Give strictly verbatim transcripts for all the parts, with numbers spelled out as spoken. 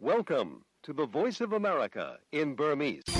Welcome to the Voice of America in Burmese. ။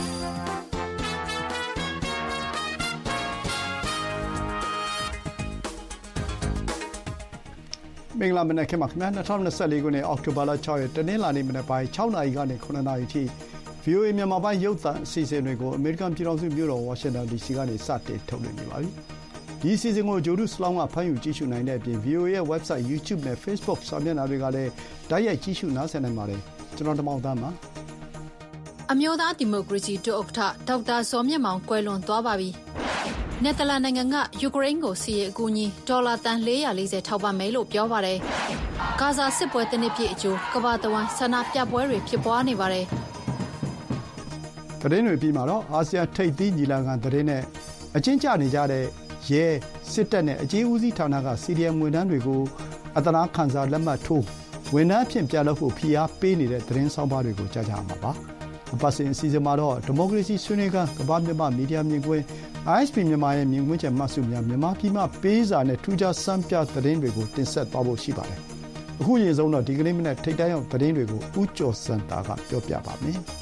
မင်္ဂလာမနက်ခင်းပါခင်ဗျာ။၂၀၂၄ခုနှစ်အောက်တိုဘာလ၆ရက်တနင်္လာနေ့မနက်ပိုင်း၆နာရီကနေ၇နာရီထိ ဗွီအိုအေ မြန်မာပိုင်းရုပ်သံအစီအစဉ်တွေကိုအမေရိကန်ပြည်ထောင်စုမြို့တော်ဝါရှင်တန်ဒီစီကနေစတင်ထုတ်လွှင့်နေပါပြီ။ဒီအစီအစဉ်ကိုဂျိုဒုစလောင်းကဖမ်းယူကြည့်ရှုနိုင်တဲ့အပြင် ဗွီအိုအေရဲ့ website, YouTube နဲ့ Facebook စာမျက်နှာတွေကလည်းတိုက်ရိုက်ကြည့်ရှုနားဆင်နိုင်ပါတယ်။ကျွန်တော်တမောင်သားပါ။အမျိုးသားဒီမိုကရေစီဒုဥက္ကဋ္ဌဒေါက်တာဇော်မြင့်မောင်ကွယ်လွန်သွားပါပြီ။နယ်သာလန်နိုင်ငံကယူကရိန်းကိုစီးရဲအကူအညီဒေါ်လာတန်၄၄၀ထောက်ပံ့မယ်လို့ပြောပါတယ်။ဂါဇာစစ်ပွဲတစ်နှစ်ပြည့်အကျိုးကမ္ဘာတဝန်းဆန္ဒပြပွဲတွေဖြစ်ပွားနေပါတယ်။သတင်းတွေပြီးမှာတော့အာဆီယံထိပ်သီးညီလာခံသတင်းနဲ့အချင်းကျနေကြတဲ့ရဲစစ်တပ်နဲ့အကြီးဦးစီးဌာနက စီဒီအမ် ဝန်ထမ်းတွေကိုအသနာခံစာလက်မှတ်ထိုးဝန်ထမ်းအဖြစ်ပြန်လုပ်ဖို့ဖိအားပေးနေတဲ့သတင်းဆောင်ပါတွေကိုကြားကြရမှာပါ။အပတ်စဉ်အစီအစဉ်မှာတော့ဒီမိုကရေစီဆွေးနွေးခန်းကမ္ဘာ့မြန်မာမီဒီယာမြင်ကွင်း အိုင် အက်စ် ပီ မြန်မာရဲ့မြင်ကွင်းချက်မှတ်စုများမြန်မာပြည်မှပေးစာနဲ့ထူးခြားစမ်းပြသတင်းတွေကိုတင်ဆက်သွားဖို့ရှိပါတယ်။အခုရင်ဆုံးတော့ဒီကနေ့မနေ့ထိပ်တန်းရောက်သတင်းတွေကိုဦးကျော်စံတာကပြောပြပါမယ်။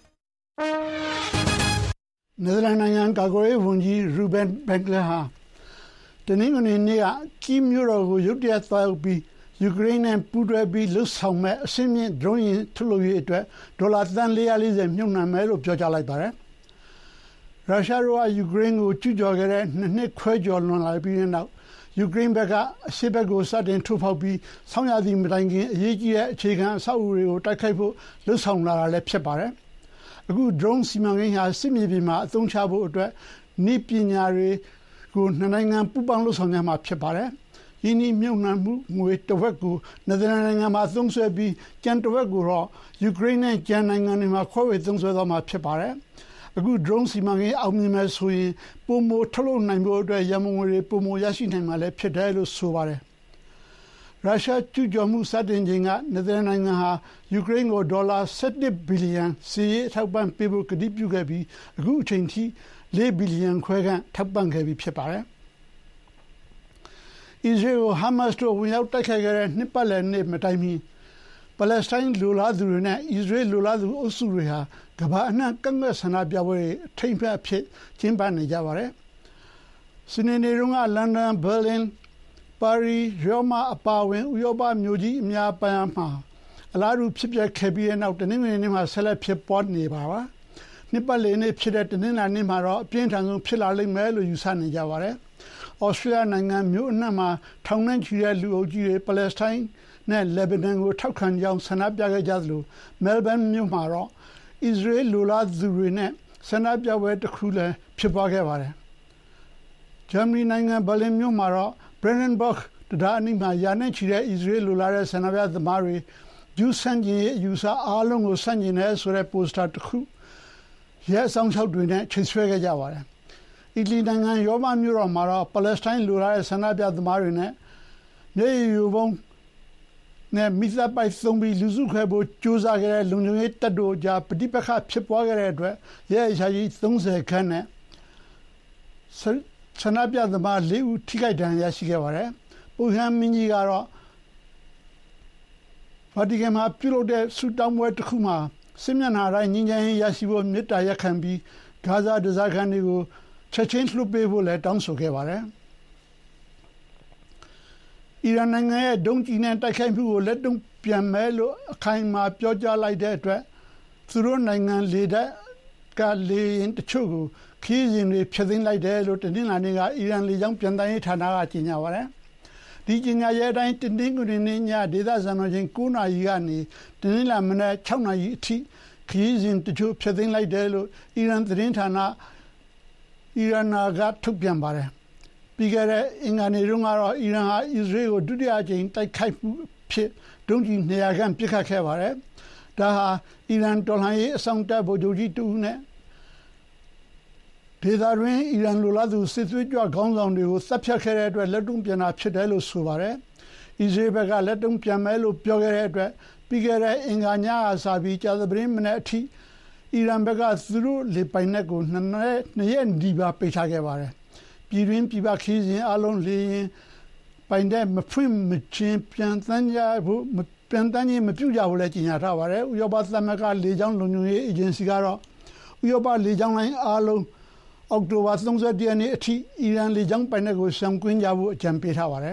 နယ်သာလန်နိုင်ငံကာကွယ်ရေးဝန်ကြီးရူဘန်ဘန်ကလဟာတနင်္ဂနွေနေ့ကကီးမြို့တော်ကိုရုတ်တရက်သွားရောက်ပြီးယူကရိန်းနဲ့ပူးတွဲပြီးလှုပ်ဆောင်မဲ့အဆင့်မြင့်ဒရုန်းယာဉ်ထုတ်လုပ်ရေးအတွက်ဒေါ်လာသန်း၄၄၀မြှုပ်နှံမယ်လို့ပြောကြားလိုက်ပါတယ်။ရုရှားတို့ကယူကရိန်းကိုကျူးကျော်ခဲ့တဲ့နှစ်နှစ်ခွဲကျော်လွန်လာပြီးတဲ့နောက်ယူကရိန်းဘက်ကအရှေ့ဘက်ကိုစတင်ထိုးဖောက်ပြီးဆောင်းရာသီမတိုင်ခင်အရေးကြီးတဲ့အခြေခံအဆောက်အဦတွေကိုတိုက်ခိုက်ဖို့လှုပ်ဆောင်လာတာလည်းဖြစ်ပါတယ်။အခု drone စီမံကိန်းဟာစစ်မြေပြင်မှာအသုံးချဖို့အတွက်နည်းပညာတွေကိုနှစ်နိုင်ငံပူးပေါင်းလှုပ်ဆောင်ကြမှာဖြစ်ပါတယ်။ယင်းဒီမြုပ်နှံမှုငွေတစ်ဝက်ကိုနယ်သာလန်နိုင်ငံမှာသုံးစွဲပြီးကျန်တစ်ဝက်ကိုတော့ယူကရိန်းနဲ့ကျန်နိုင်ငံတွေမှာခွဲဝေသုံးစွဲသွားမှာဖြစ်ပါတယ်။အခု drone စီမံကိန်းအောင်မြင်မယ်ဆိုရင်ပိုမိုထုတ်လုပ်နိုင်ဖို့အတွက်ရန်ပုံငွေတွေပိုမိုရရှိနိုင်မှာလည်းဖြစ်တယ်လို့ဆိုပါတယ်။ရုရှားကျူးကျော်မှုစတင်ချိန်ကနယ်သာလန်နိုင်ငံဟာယူကရိန်းကိုဒေါ်လာ၁၁ဘီလီယံစစ်ရေးအထောက်ပံ့ပေးဖို့ကတိပြုခဲ့ပြီးအခုအချိန်ထိ၄ဘီလီယံခွဲခန့်ထောက်ပံ့ခဲ့ပြီးဖြစ်ပါတယ်။အစ္စရေးကိုဟာမတ်စ်တို့ဝင်ရောက်တိုက်ခိုက်ခဲ့တဲ့နှစ်ပတ်လည်နေ့မတိုင်မီပါလက်စတိုင်းလူလားသူတွေနဲ့အစ္စရေးလူလားသူအုပ်စုတွေဟာကမ္ဘာအနှံ့ကန့်ကွက်ဆန္ဒပြပွဲတွေအထိမ်းအမှတ်အဖြစ်ကျင်းပနေကြပါတယ်။စနေနေ့တုန်းကလန်ဒန်၊ဘာလင်၊ပါရီ၊ရောမအပါအဝင်ဥရောပမြို့ကြီးအများအပြားမှာအလားတူဖြစ်ပျက်ခဲ့ပြီးတဲ့နောက်တနင်္ဂနွေနေ့မှာဆက်လက်ဖြစ်ပွားနေပါပါ။နှစ်ပတ်လည်နေ့ဖြစ်တဲ့တနင်္လာနေ့မှာတော့အပြင်းထန်ဆုံးဖြစ်လာလိမ့်မယ်လို့ယူဆနေကြပါတယ်။ဩစတြေးလျနိုင်ငံမြို့အနှံ့မှာထောင်နဲ့ချီတဲ့လူအုပ်ကြီးတွေပါလက်စတိုင်းနဲ့လက်ဘနန်ကိုထောက်ခံကြောင်းဆန္ဒပြခဲ့ကြသလိုမဲလ်ဘန်မြို့မှာတော့အစ္စရေးလူလားသူတွေနဲ့ဆန္ဒပြပွဲတစ်ခုလည်းဖြစ်ပွားခဲ့ပါတယ်။ဂျာမနီနိုင်ငံဘာလင်မြို့မှာတော့Brandenburg တံတားအနီးမှာရာနဲ့ချီတဲ့အစ္စရေးလူလားတဲ့ဆန္ဒပြသမားတွေဂျူးဆန့်ကျင်ရေးအယူအဆအားလုံးကိုဆန့်ကျင်တယ်ဆိုတဲ့ပိုစတာတစ်ခုရဲအဆောင်ချုပ်တွေနဲ့ချိတ်ဆွဲခဲ့ကြပါတယ်။အီတလီနိုင်ငံရောမမြို့တော်မှာတော့ပါလက်စတိုင်းလူလားတဲ့ဆန္ဒပြသမားတွေနဲ့မျက်ရည်ယိုဗုံးနဲ့မိသားပိုက်သုံးပြီးလူစုခွဲဖို့ကြိုးစားခဲ့တဲ့လုံခြုံရေးတပ်တို့ကြားပဋိပက္ခဖြစ်ပွားခဲ့တဲ့အတွက်ရဲအရာရှိသုံးဆယ်ခန့်နဲ့ဆန္ဒပြသမားလေးဦးထိခိုက်ဒဏ်ရာရရှိခဲ့ပါတယ်။ပုပ်ရဟန်းမင်းကြီးကတော့ဗာတီကန်မှာပြုလုပ်တဲ့ဆုတောင်းပွဲတစ်ခုမှာစစ်မျက်နှာတိုင်းငြိမ်းချမ်းရေးရရှိဖို့မေတ္တာရပ်ခံပြီးဂါဇာဒေသခံတွေကိုချက်ချင်းလွှတ်ပေးဖို့လည်းတောင်းဆိုခဲ့ပါတယ်။အီရန်နိုင်ငံရဲ့ဒုံးကျည်နဲ့တိုက်ခိုက်မှုကိုလက်တုံ့ပြန်မယ်လို့အခိုင်အမာပြောကြားလိုက်တဲ့အတွက်သူတို့နိုင်ငံလေတပ်ကလေယာဉ်တချို့ကိုခရီးစဉ်တွေဖျက်သိမ်းလိုက်တယ်လို့တနင်္လာနေ့ကအီရန်လေကြောင်းပြန်တမ်းရေးဌာနကကြေညာပါတယ်။ဒီကြေညာချက်အတိုင်းတနင်္ဂနွေနေ့ညဒေသစံတော်ချိန်၉နာရီကနေတနင်္လာမနက်၆နာရီအထိခရီးစဉ်တချို့ဖျက်သိမ်းလိုက်တယ်လို့အီရန်သတင်းဌာနအီရနာကထုတ်ပြန်ပါတယ်။ပြီးခဲ့တဲ့အင်္ဂါနေ့တုန်းကတော့အီရန်ဟာအစ္စရေးကိုဒုတိယအကြိမ်တိုက်ခိုက်မှုဖြစ်ဒုံးကျည်နှစ်ရာခန့်ပစ်ခတ်ခဲ့ပါတယ်။ဒါဟာအီရန်တော်လှန်ရေးအဆောင်တပ်ဗိုလ်ချုပ်ကြီးတဦးနဲ့ဒေသတွင်းအီရန်လူလားသူစစ်သွေးကြွခေါင်းဆောင်တွေကိုသတ်ဖြတ်ခဲ့တဲ့အတွက်လက်တုံ့ပြန်တာဖြစ်တယ်လို့ဆိုပါတယ်။အစ္စရေးဘက်ကလက်တုံ့ပြန်မယ်လို့ပြောခဲ့တဲ့အတွက်ပြီးခဲ့တဲ့အင်္ဂါညကစပြီးကြာသပတေးမနေ့အထိအီရန်ဘက်ကသူတို့လေပိုင်နက်ကိုနှစ်ရက်ဒီပါပိတ်ထားခဲ့ပါတယ်။ပြည်တွင်းပြည်ပခီးစဉ်အလုံးလေရင်ပိုင်တဲ့မဖွင့်မချင်းပြန်တန်းကြဖို့ပြန်တမ်းခြင်းမပြုကြဘူးလည်းကြေညာထားပါတယ်ဥရောပသမဂ္ဂလေကြောင်းလုံခြုံရေးအေဂျင်စီကတော့ဥရောပလေကြောင်းလိုင်းအားလုံးအောက်တိုဘာ၃၁ရက်နေ့အထိအီရန်လေကြောင်းပိုင်နက်ကိုရှောင်ကွင်းကြဖို့အကြံပေးထားပါတယ်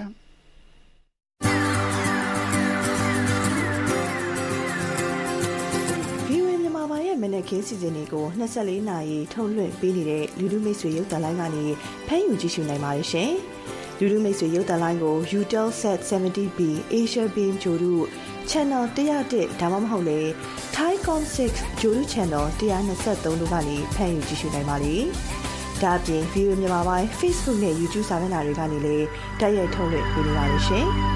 ဗီအိုအေ မြန်မာပိုင်းရဲ့မနက်ခင်းစီစဉ်တွေကို၂၄နာရီထုတ်လွှင့်ပေးနေတဲ့လူထုမိတ်ဆွေရုပ်သံလိုင်းကနေဖမ်းယူကြည့်ရှုနိုင်ပါတယ်ရှင်။လူထုမိတ်ဆွေရုပ်သံလိုင်းကို Eutelsat 70 B Asia Beam ဂျိုရု Channel one oh oneဒါမှမဟုတ်လေ Thaicom six ဂျိုရု Channel one twenty-threeတို့ကနေဖမ်းယူကြည့်ရှုနိုင်ပါလေ။ဒါ့အပြင် ဗီအိုအေ မြန်မာပိုင်း Facebook နဲ့ YouTube စာမျက်နှာတွေကနေလည်းတိုက်ရိုက်ထုတ်လွှင့်ပေးနေပါတယ်ရှင်။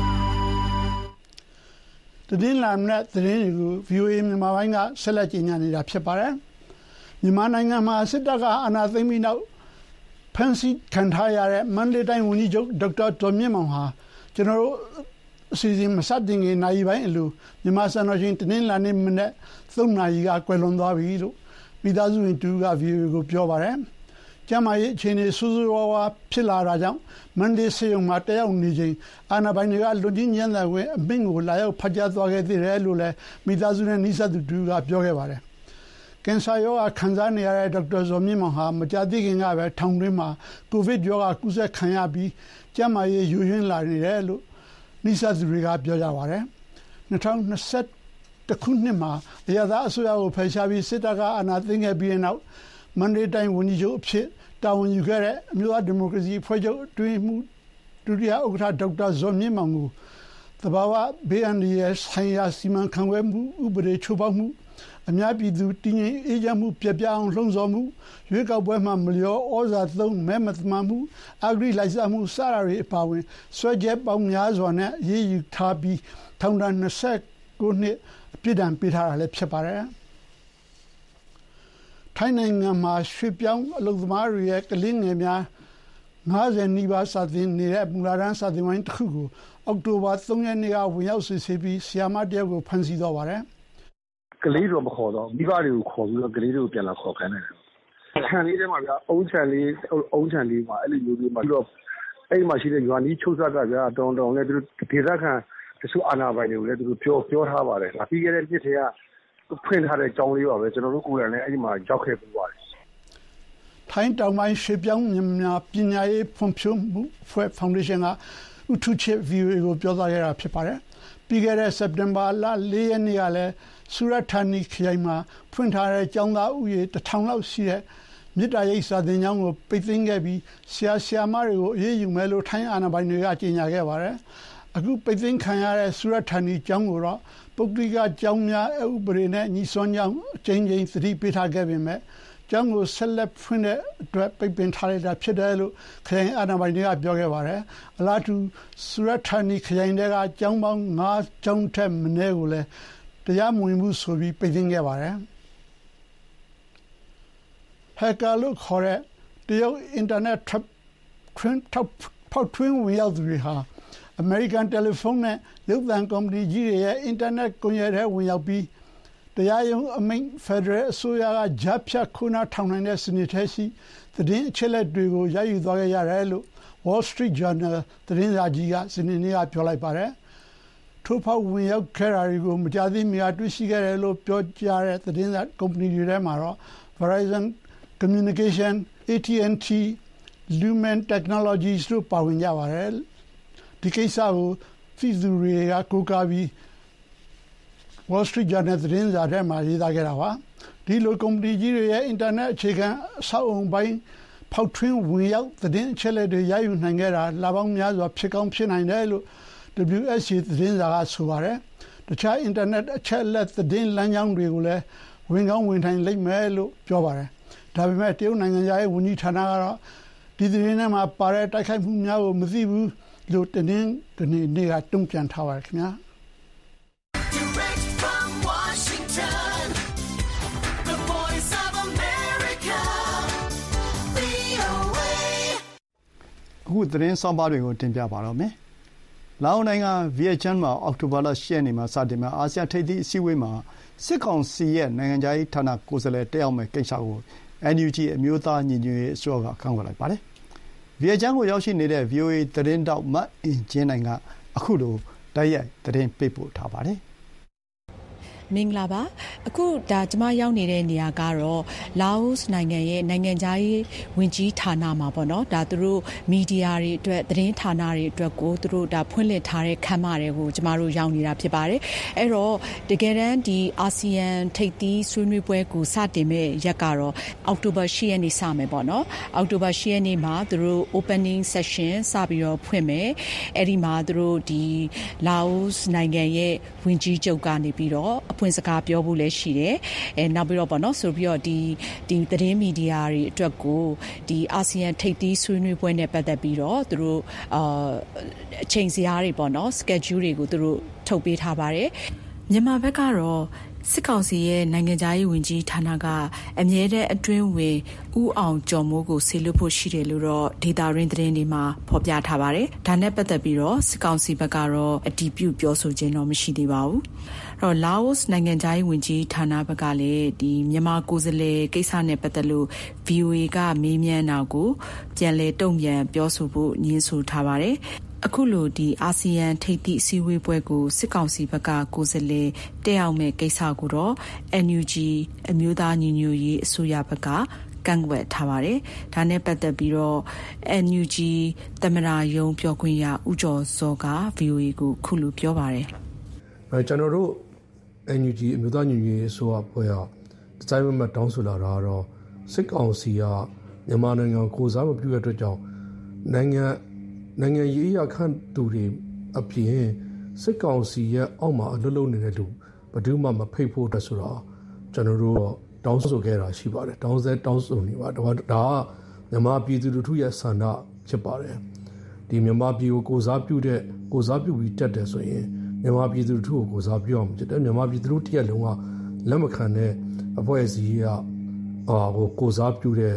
သတင်းလာမနဲ့သတင်းတွေကို ဗီအိုအေ မြန်မာပိုင်းကဆက်လက်ကြေညာနေတာဖြစ်ပါတယ်။မြန်မာနိုင်ငံမှာစစ်တပ်ကအာဏာသိမ်းပြီးနောက်ဖမ်းဆီးခံထားရတဲ့မန္တလေးတိုင်းဝန်ကြီးချုပ်ဒေါက်တာဒေါ်မြင့်မောင်ဟာကျွန်တော်တို့အစီအစဉ်မစတင်ခင်နိုင်ပိုင်းအလိုမြန်မာစံတော်ချိန်တင်းလာနေမနေ့သုံးနာရီကကွယ်လွန်သွားပြီလို့မိသားစုဝင်တူက ဗီအိုအေ ကိုပြောပါတယ်။ကျမရဲ့အခြေအနေဆူဆူဝါးဝါဖြစ်လာတာကြောင့်မန္တလေးစေယုံမှာတယောက်နေချိန်အာဏာပိုင်တွေကလူကြီးညံ့တဲ့ဝင်အမင်းကိုလာရောက်ဖတ်ကြားသွားခဲ့သေးတယ်လို့လည်းမိသားစုနဲ့နှိစက်သူတူကပြောခဲ့ပါတယ်။ကင်ဆာရောဂါခံစားနေရတဲ့ဒေါက်တာဇော်မြင့်မောင်ဟာမကြာသေးခင်ကပဲထောင်တွင်းမှာကိုဗစ်ရောဂါကူးစက်ခံရပြီးကျန်းမာရေးယိုယွင်းလာနေတယ်လို့နှိစက်သူတွေကပြောကြပါတယ်။၂၀၂၁ခုနှစ်မှာအရသာအစိုးရကိုဖယ်ရှားပြီးစစ်တပ်ကအာဏာသိမ်းခဲ့ပြီးတဲ့နောက်မန္တလေးတိုင်းဝန်ကြီးချုပ်အဖြစ်တာဝန်ယူခဲ့တဲ့အမျိုးသားဒီမိုကရေစီအဖွဲ့ချုပ်အတွင်းမှုဒုတိယဥက္ကဋ္ဌဒေါက်တာဇော်မြင့်မောင်ကိုသဘာဝဘေးအန္တရာယ်ဆိုင်ရာစီမံခန့်ခွဲမှုဥပဒေချိုးဖောက်မှုအများပြည်သူတည်ငြိမ်အေးချမ်းမှုပြပြအောင်လှုံ့ဆော်မှုရွေးကောက်ပွဲမှာမလျော်ဩဇာသုံးမဲမသမာမှုအဂရိလိုက်စားမှုစတာတွေအပါအဝင်ဆွဲချက်ပေါင်းများစွာနဲ့ရေးယူထားပြီးထောင်ဒဏ်၂၉နှစ်အပြစ်ဒဏ်ပေးထားတာလည်းဖြစ်ပါတယ်။ထိုင်းနိုင်ငံမှာရွှေပြောင်းအလုပ်သမားတွေရဲ့ကလင်းငယ်များ၅၀နီးပါးစာသင်နေတဲ့မူလာတန်းစာသင်ဝိုင်းတစ်ခုကိုအောက်တိုဘာ၃ရက်နေ့ကဝင်ရောက်စစ်ဆေးပြီးဆီယာမတယောက်ကိုဖမ်းဆီးသွားပါတယ်။ကလေးတော့မခေါ်တော့မိဘတွေကိုခေါ်ပြီးတော့ကလေးတွေကိုပြန်လာခေါ်ခိုင်းတယ်။ခံလေးထဲမှာဗျာအုံးချန်လေးအုံးချန်လေးမှာအဲ့လိုမျိုးလေးမှာပြီးတော့အဲ့မှာရှိတဲ့ရွာနီးချုပ်ဆက်ကဗျာတောင်းတောင်းနဲ့သူတို့ဒေသခံတချို့အာဏာပိုင်တွေကိုလည်းသူတို့ပြောပြောထားပါတယ်။ဒါပြီးခဲ့တဲ့နှစ်ထဲကဖွင့်ထားတဲ့ကြောင်းလေးပါပဲကျွန်တော်တို့ကိုယ်တိုင်လည်းအဲ့ဒီမှာရောက်ခဲ့ပြီးပါတယ်။ထိုင်းတောင်ပိုင်းရွှေပြောင်းမြန်မာပညာရေးဖွံ့ဖြိုးမှုဖွဲ့ဖောင်ဒေးရှင်းကဥထုချစ် ဗီအိုအေ ကိုပြောသွားခဲ့တာဖြစ်ပါတယ်။ပြီးခဲ့တဲ့စက်တင်ဘာလ၄ရက်နေ့ကလည်းဆူရတ်ဌာနီခရိုင်မှာဖွင့်ထားတဲ့ကျောင်းသားဥယေတစ်ထောင်လောက်ရှိတဲ့မြစ်တာရိပ်စာသင်ကျောင်းကိုပိတ်သိမ်းခဲ့ပြီးဆရာဆရာမတွေကိုအေးအေးယူမယ်လို့ထိုင်းအာဏာပိုင်တွေကကြေညာခဲ့ပါတယ်။အခုပိတ်သိမ်းခံရတဲ့ဆူရတ်ဌာနီကျောင်းကိုတော့ပုဂ္ဂလိကကျောင်းများဥပဒေနဲ့ညီစွမ်းကြောင်းအကျဉ်းချင်းသတိပေးထားခဲ့ပေမဲ့ကျောင်းကိုဆက်လက်ဖွင့်တဲ့အတွက်ပိတ်ပင်ထားလိုက်တာဖြစ်တယ်လို့ခရိုင်အာဏာပိုင်တွေကပြောခဲ့ပါတယ်။အလားတူဆူရတ်ဌာနီခရိုင်တွေကကျောင်းပေါင်း၅ကျောင်းထက်မနည်းကိုလည်းတရားမဝင်မှုဆိုပြီးပိတ်သိမ်းခဲ့ပါတယ်။ဟက်ကာလို့ခေါ်တဲ့တရုတ်အင်တာနက်ထွန်းထောက်ဖောက်ထွင်းဝင်ရောက်သူတွေဟာအမေရိကန်တယ်လီဖုန်းနဲ့ရုပ်သံကုမ္ပဏီကြီးတွေရဲ့အင်တာနက်ကွန်ရက်ထဲဝင်ရောက်ပြီးတရားရုံးအမိန့်ဖက်ဒရယ်အစိုးရကကြားဖြတ်ခိုးနှာထောင်နိုင်တဲ့စနစ်ထဲရှိသတင်းအချက်အလက်တွေကိုရယူသွားခဲ့ရတယ်လို့ Wall Street Journal သတင်းစာကြီးကစနေနေ့ကပြောလိုက်ပါတယ်။ထိုးဖောက်ဝင်ရောက်ခဲ့တာတွေကိုမကြာသေးမီကတွေ့ရှိခဲ့တယ်လို့ပြောကြားတဲ့သတင်းစာကုမ္ပဏီတွေထဲမှာတော့ Verizon Communication, A T and T, Lumen Technologies တို့ပါဝင်ကြပါတယ်။ဒီကိစ္စကိုသိသူတွေကကိုးကားပြီး Wall Street Journal သတင်းစာထဲမှာရေးသားခဲ့တာပါ။ဒီလိုကုမ္ပဏီကြီးတွေရဲ့အင်တာနက်အခြေခံအဆောက်အုံပိုင်းဖောက်ထွင်းဝင်ရောက်သတင်းအချက်အလက်တွေရယူနိုင်ခဲ့တာလပေါင်းများစွာဖြစ်ကောင်းဖြစ်နိုင်တယ်လို့ W S J သတင်းစာကဆိုပါတယ်။တခြားအင်တာနက်အချက်အလက်သတင်းလမ်းကြောင်းတွေကိုလည်းဝင်ကောင်းဝင်ထိုင်လိမ့်မယ်လို့ပြောပါတယ်။ဒါပေမဲ့တရုတ်နိုင်ငံရဲ့ဝန်ကြီးဌာနကတော့ဒီသတင်းထဲမှာပါတဲ့တိုက်ခိုက်မှုများကိုမသိဘူးလို့တင်းတင်းကနေနေကတုံ့ပြန်ထားပါတယ်ခင်ဗျာ။အခုသတင်းဆောင်ပါတွေကိုတင်ပြပါတော့မယ်။လာအိုနိုင်ငံဗီယက်ကျန်းမှာအောက်တိုဘာလ၈ရက်နေ့မှာစတင်မယ့်အာဆီယံထိပ်သီးအစည်းအဝေးမှာစစ်ကောင်စီရဲ့နိုင်ငံခြားရေးဌာနကိုယ်စားလှယ်တက်ရောက်မယ့်ကိစ္စကို အန် ယူ ဂျီ အမျိုးသားညီညွတ်ရေးအစိုးရကကန့်ကွက်လိုက်ပါတယ်။ဗီယက်ကျန်းကိုရောက်ရှိနေတဲ့ ဗီအိုအေ သတင်းထောက်မအင်ကြင်းနိုင်ကအခုလိုတိုက်ရိုက်သတင်းပေးပို့ထားပါတယ်။မင်္ဂလာပါအခုဒါကျမရောက်နေတဲ့နေရာကတော့လာအိုနိုင်ငံရဲ့နိုင်ငံခြားရေးဝန်ကြီးဌာနမှာပေါ့နော်ဒါသူတို့မီဒီယာတွေအတွက်သတင်းဌာနတွေအတွက်ကိုသူတို့ဒါဖွင့်လှစ်ထားတဲ့ခန်းမတွေကိုကျမတို့ရောက်နေတာဖြစ်ပါတယ်အဲ့တော့တကယ်တမ်းဒီအာဆီယံထိပ်သီးဆွေးနွေးပွဲကိုစတင်မဲ့ရက်ကတော့အောက်တိုဘာ၈ရက်နေ့စမယ်ပေါ့နော်အောက်တိုဘာ၈ရက်နေ့မှာသူတို့ opening session စပြီးတော့ဖွင့်မယ်အဲ့ဒီမှာသူတို့ဒီလာအိုနိုင်ငံရဲ့ဝန်ကြီးချုပ်ကနေပြီးတော့အဖွင့်စကားပြောဖို့လည်းရှိတယ်အဲနောက်ပြီးတော့ပေါ့နော်ဆိုပြီးတော့ဒီဒီသတင်းမီဒီယာတွေအတွက်ကိုဒီအာဆီယံထိပ်သီးဆွေးနွေးပွဲနဲ့ပတ်သက်ပြီးတော့သူတို့အာအချိန်စရာတွေပေါ့နော် schedule တွေကိုသူတို့ထုတ်ပေးထားပါတယ်မြန်မာဘက်ကတော့စစ်ကောင်စီရဲ့နိုင်ငံခြားရေးဝန်ကြီးဌာနကအမြဲတမ်းအတွင်းဝင်ဦးအောင်ကျော်မိုးကိုဆေလွတ်ဖို့ရှိတယ်လို့တော့ဒေတာရင်းသတင်းတွေမှာဖော်ပြထားပါတယ်။ဒါနဲ့ပတ်သက်ပြီးတော့စစ်ကောင်စီဘက်ကတော့အတည်ပြုပြောဆိုခြင်းတော့မရှိသေးပါဘူး။အဲ့တော့လာအိုနိုင်ငံခြားရေးဝန်ကြီးဌာနဘက်ကလည်းဒီမြန်မာကိုယ်စားလှယ်ကိစ္စနဲ့ပတ်သက်လို့ ဗီအိုအေ ကမေးမြန်းတာကိုပြန်လည်တုံ့ပြန်ပြောဆိုဖို့ညှင်းဆိုထားပါတယ်။အခုလိုဒီအာဆီယံထိပ်သီးအစည်းအဝေးပွဲကိုစစ်ကောင်စီဘက်ကကိုယ်စားလှယ်တက်ရောက်မဲ့ကိစ္စကိုတော့ အန် ယူ ဂျီ အမျိုးသားညီညွတ်ရေးအစိုးရဘက်ကကန့်ကွက်ထားပါတယ်။ဒါနဲ့ပတ်သက်ပြီးတော့ အန် ယူ ဂျီ သမ္မတရုံးပြောခွင့်ရဦးကျော်စောက ဗီအိုအေ ကိုခုလိုပြောပါတယ်။အဲကျွန်တော်တို့ အန် ယူ ဂျီ အမျိုးသားညီညွတ်ရေးအစိုးရဖွဲ့ရဒီဇိုင်းမတ်တောင်းဆိုလာတာကတော့စစ်ကောင်စီကမြန်မာနိုင်ငံကိုစားမပြုတဲ့အတွက်ကြောင့်နိုင်ငံနိုင်ငံရေးရခန့်သူတွေအပြင်စစ်ကောင်စီရဲ့အောက်မှာအလွတ်လုံးနေတဲ့လူဘယ်သူမှမဖိတ်ဖို့အတွက်ဆိုတာကျွန်တော်တို့တောင်းဆိုခဲ့တာရှိပါတယ်တောင်းဆဲတောင်းဆိုနေပါဒါဒါကမြန်မာပြည်သူလူထုရဲ့ဆန္ဒဖြစ်ပါတယ်ဒီမြန်မာပြည်ကိုကိုစားပြုတဲ့ကိုစားပြုပြီးတက်တယ်ဆိုရင်မြန်မာပြည်သူလူထုကိုကိုစားပြုအောင်ဖြစ်တယ်မြန်မာပြည်သူလူထုတရက်လုံးကလက်မခံတဲ့အဖွဲ့အစည်းကအာကိုကိုစားပြုတဲ့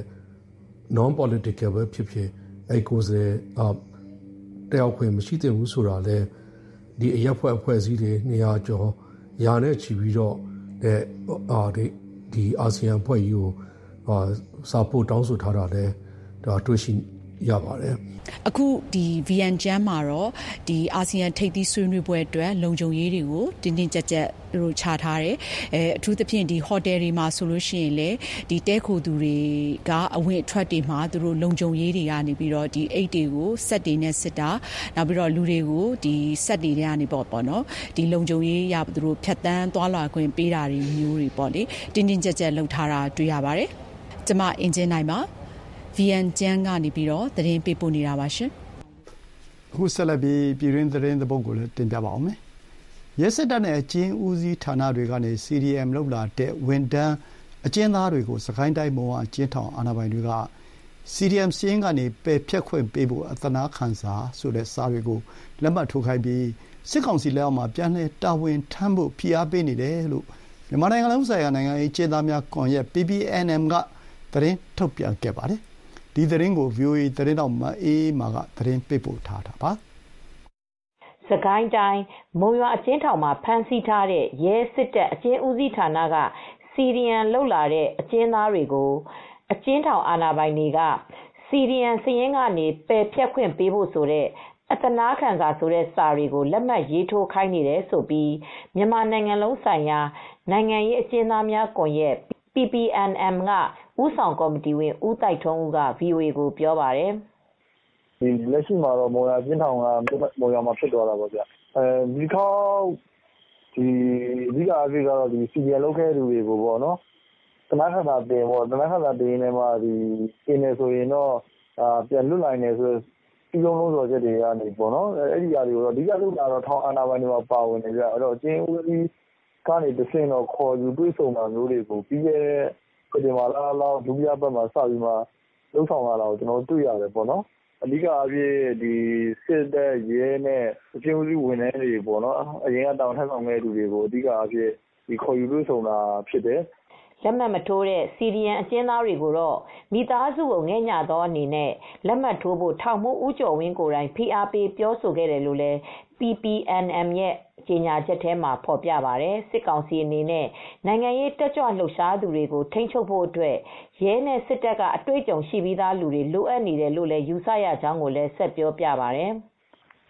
non political ပဲဖြစ်ဖြစ်အဲကိုယ်စားအာတယောက်ခွင့်မရှိသင့်ဘူးဆိုတာလဲဒီအရက်ဖွဲ့အဖွဲ့အစည်းတွေနေရာကျော်ယာနဲ့ချီပြီးတော့တဲ့အာဒီဒီအာဆီယံဖွဲ့ကြီးကိုအာစာပို့တောင်းဆိုထားတာလဲဒါတွေ့ရှိရပါတယ်အခုဒီ ဗီ အန် ကျမ်းမှာတော့ဒီအာဆီယံထိပ်သီးဆွေးနွေးပွဲအတွက်လုံခြုံရေးတွေကိုတင်းတင်းကြပ်ကြပ်တို့ချထားတယ်အဲအထူးသဖြင့်ဒီဟိုတယ်တွေမှာဆိုလို့ရှိရင်လေဒီတဲခိုသူတွေကအဝင်အထွက်တွေမှာသူတို့လုံခြုံရေးတွေကနေပြီးတော့ဒီအိတ်တွေကိုစက်တွေနဲ့စစ်တာနောက်ပြီးတော့လူတွေကိုဒီစက်တွေကနေပေါ့ပေါ့နော်ဒီလုံခြုံရေးရသူတို့ဖြတ်တန်းသွားလာခွင့်ပေးတာတွေမျိုးတွေပေါ့လေတင်းတင်းကြပ်ကြပ်လုပ်ထားတာတွေ့ရပါတယ်ကျမအင်ဂျင်နိုင်ပါဗီ အန် ကျန်းကနေပြီးတော့သတင်းပေးပို့နေတာပါရှင်။အခုဆက်လက်ပြီးပြည်တွင်းသတင်းသဘုတ်ကိုလည်းတင်ပြပါအောင်မယ်။ရဲစစ်တပ်နဲ့အကျဉ်းဦးစီးဌာနတွေကနေ စီ ဒီ အမ် လုပ်လာတဲ့ဝန်ထမ်းအကျဉ်းသားတွေကိုစကိုင်းတိုင်းမုံအကျဉ်းထောင်အာဏာပိုင်တွေက စီ ဒီ အမ် စီးရင်ကနေပယ်ဖျက်ခွင့်ပေးဖို့အသနာခံစာဆိုတဲ့စာတွေကိုလက်မှတ်ထိုးခိုင်းပြီးစစ်ကောင်စီလက်အောက်မှာပြန်လည်တာဝန်ထမ်းဖို့ဖိအားပေးနေတယ်လို့မြန်မာနိုင်ငံလုံးဆိုင်ရာနိုင်ငံရေးကျဉ်းသားများကွန်ရက် ပီ ပီ အန် အမ် ကသတင်းထုတ်ပြန်ခဲ့ပါတယ်။ဒီသတင်းကို ဗီအိုအေ သတင်းတောက်မအေးမာကသတင်းပေးပို့ထားတာပါ။စကိုင်းတိုင်းမုံရွာအကျဉ်းထောင်မှာဖမ်းဆီးထားတဲ့ရဲစစ်တပ်အကျဉ်းဦးစီးဌာနကစီဒီအမ်လှုပ်လာတဲ့အကျဉ်းသားတွေကိုအကျဉ်းထောင်အာဏာပိုင်တွေကစီဒီအမ်စည်ရင်းကနေပယ်ဖျက်ခွင့်ပေးဖို့ဆိုတဲ့အသနာခံစာဆိုတဲ့စာတွေကိုလက်မှတ်ရေးထိုးခိုင်းနေတယ်ဆိုပြီးမြန်မာနိုင်ငံလုံးဆိုင်ရာနိုင်ငံရေးအကျဉ်းသားများကွန်ရက် ပီ ပီ အန် အမ် ကဦးဆောင်ကော်မတီဝင်ဦးတိုက်ထွန်းဦးက ဗွီအိုအေ ကိုပြောပါတယ်။ဒီလက်ရှိမှာတော့မော်ရကျင်းထောင်ကမော်ရမှာဖြစ်သွားတာပေါ့ဗျ။အဲဒီခေါက်ဒီအဓိကအဖြစ်ကတော့ဒီစီရီယယ်လောက်ခဲ့သူတွေကိုပေါ့နော်။တနခါတာတင်ပေါ့တနခါတာတင်နေမှာဒီကျင်းနေဆိုရင်တော့အာပြန်လွတ်နိုင်နေဆိုဒီလုံးလုံးဆိုချက်တွေကနေပေါ့နော်။အဲ့ဒီຢာတွေကိုတော့အဓိကလုပ်တာတော့ထောင်အာဏာပိုင်တွေမှာပါဝင်နေကြအဲ့တော့ကျင်းဦးစီးကနေတစ်ဆင့်တော့ခေါ်ယူတွေးဆုံတာမျိုးတွေကိုပြီးခဲ့တဲ့ဒီမှာလာလာဒုတိယပတ်မှာစပြီးမှလှုပ်ဆောင်လာတာကိုကျွန်တော်တွေ့ရတယ်ပေါ့နော်အဓိကအဖြစ်ဒီစစ်တပ်ရဲနဲ့အကျဉ်းဦးစီးဝန်ထမ်းတွေပေါ့နော်အရင်ကတောင်းထမ်းဆောင်ခဲ့သူတွေကိုအဓိကအဖြစ်ဒီခေါ်ယူတွေးဆုံတာဖြစ်တယ်လက်မှတ်မထိုးတဲ့ စီ ဒီ အမ် အကျဉ်းသားတွေကိုတော့မိသားစုကိုငဲ့ညသောအနေနဲ့လက်မှတ်ထိုးဖို့ထောင်မှုဦးကျော်ဝင်းကိုယ်တိုင်ဖိအားပေးပြောဆိုခဲ့တယ်လို့လည်း ပီ ပီ အန် အမ် ရဲ့ကြေညာချက်ထဲမှာဖော်ပြပါတယ်စစ်ကောင်စီအနေနဲ့နိုင်ငံရေးတက်ကြွလှုပ်ရှားသူတွေကိုထိန်းချုပ်ဖို့အတွက်ရဲနဲ့စစ်တပ်ကအတွေ့အကြုံရှိပြီးသားလူတွေလိုအပ်နေတယ်လို့လည်းယူဆရကြောင်းကိုလည်းဆက်ပြောပြပါတယ်ဒ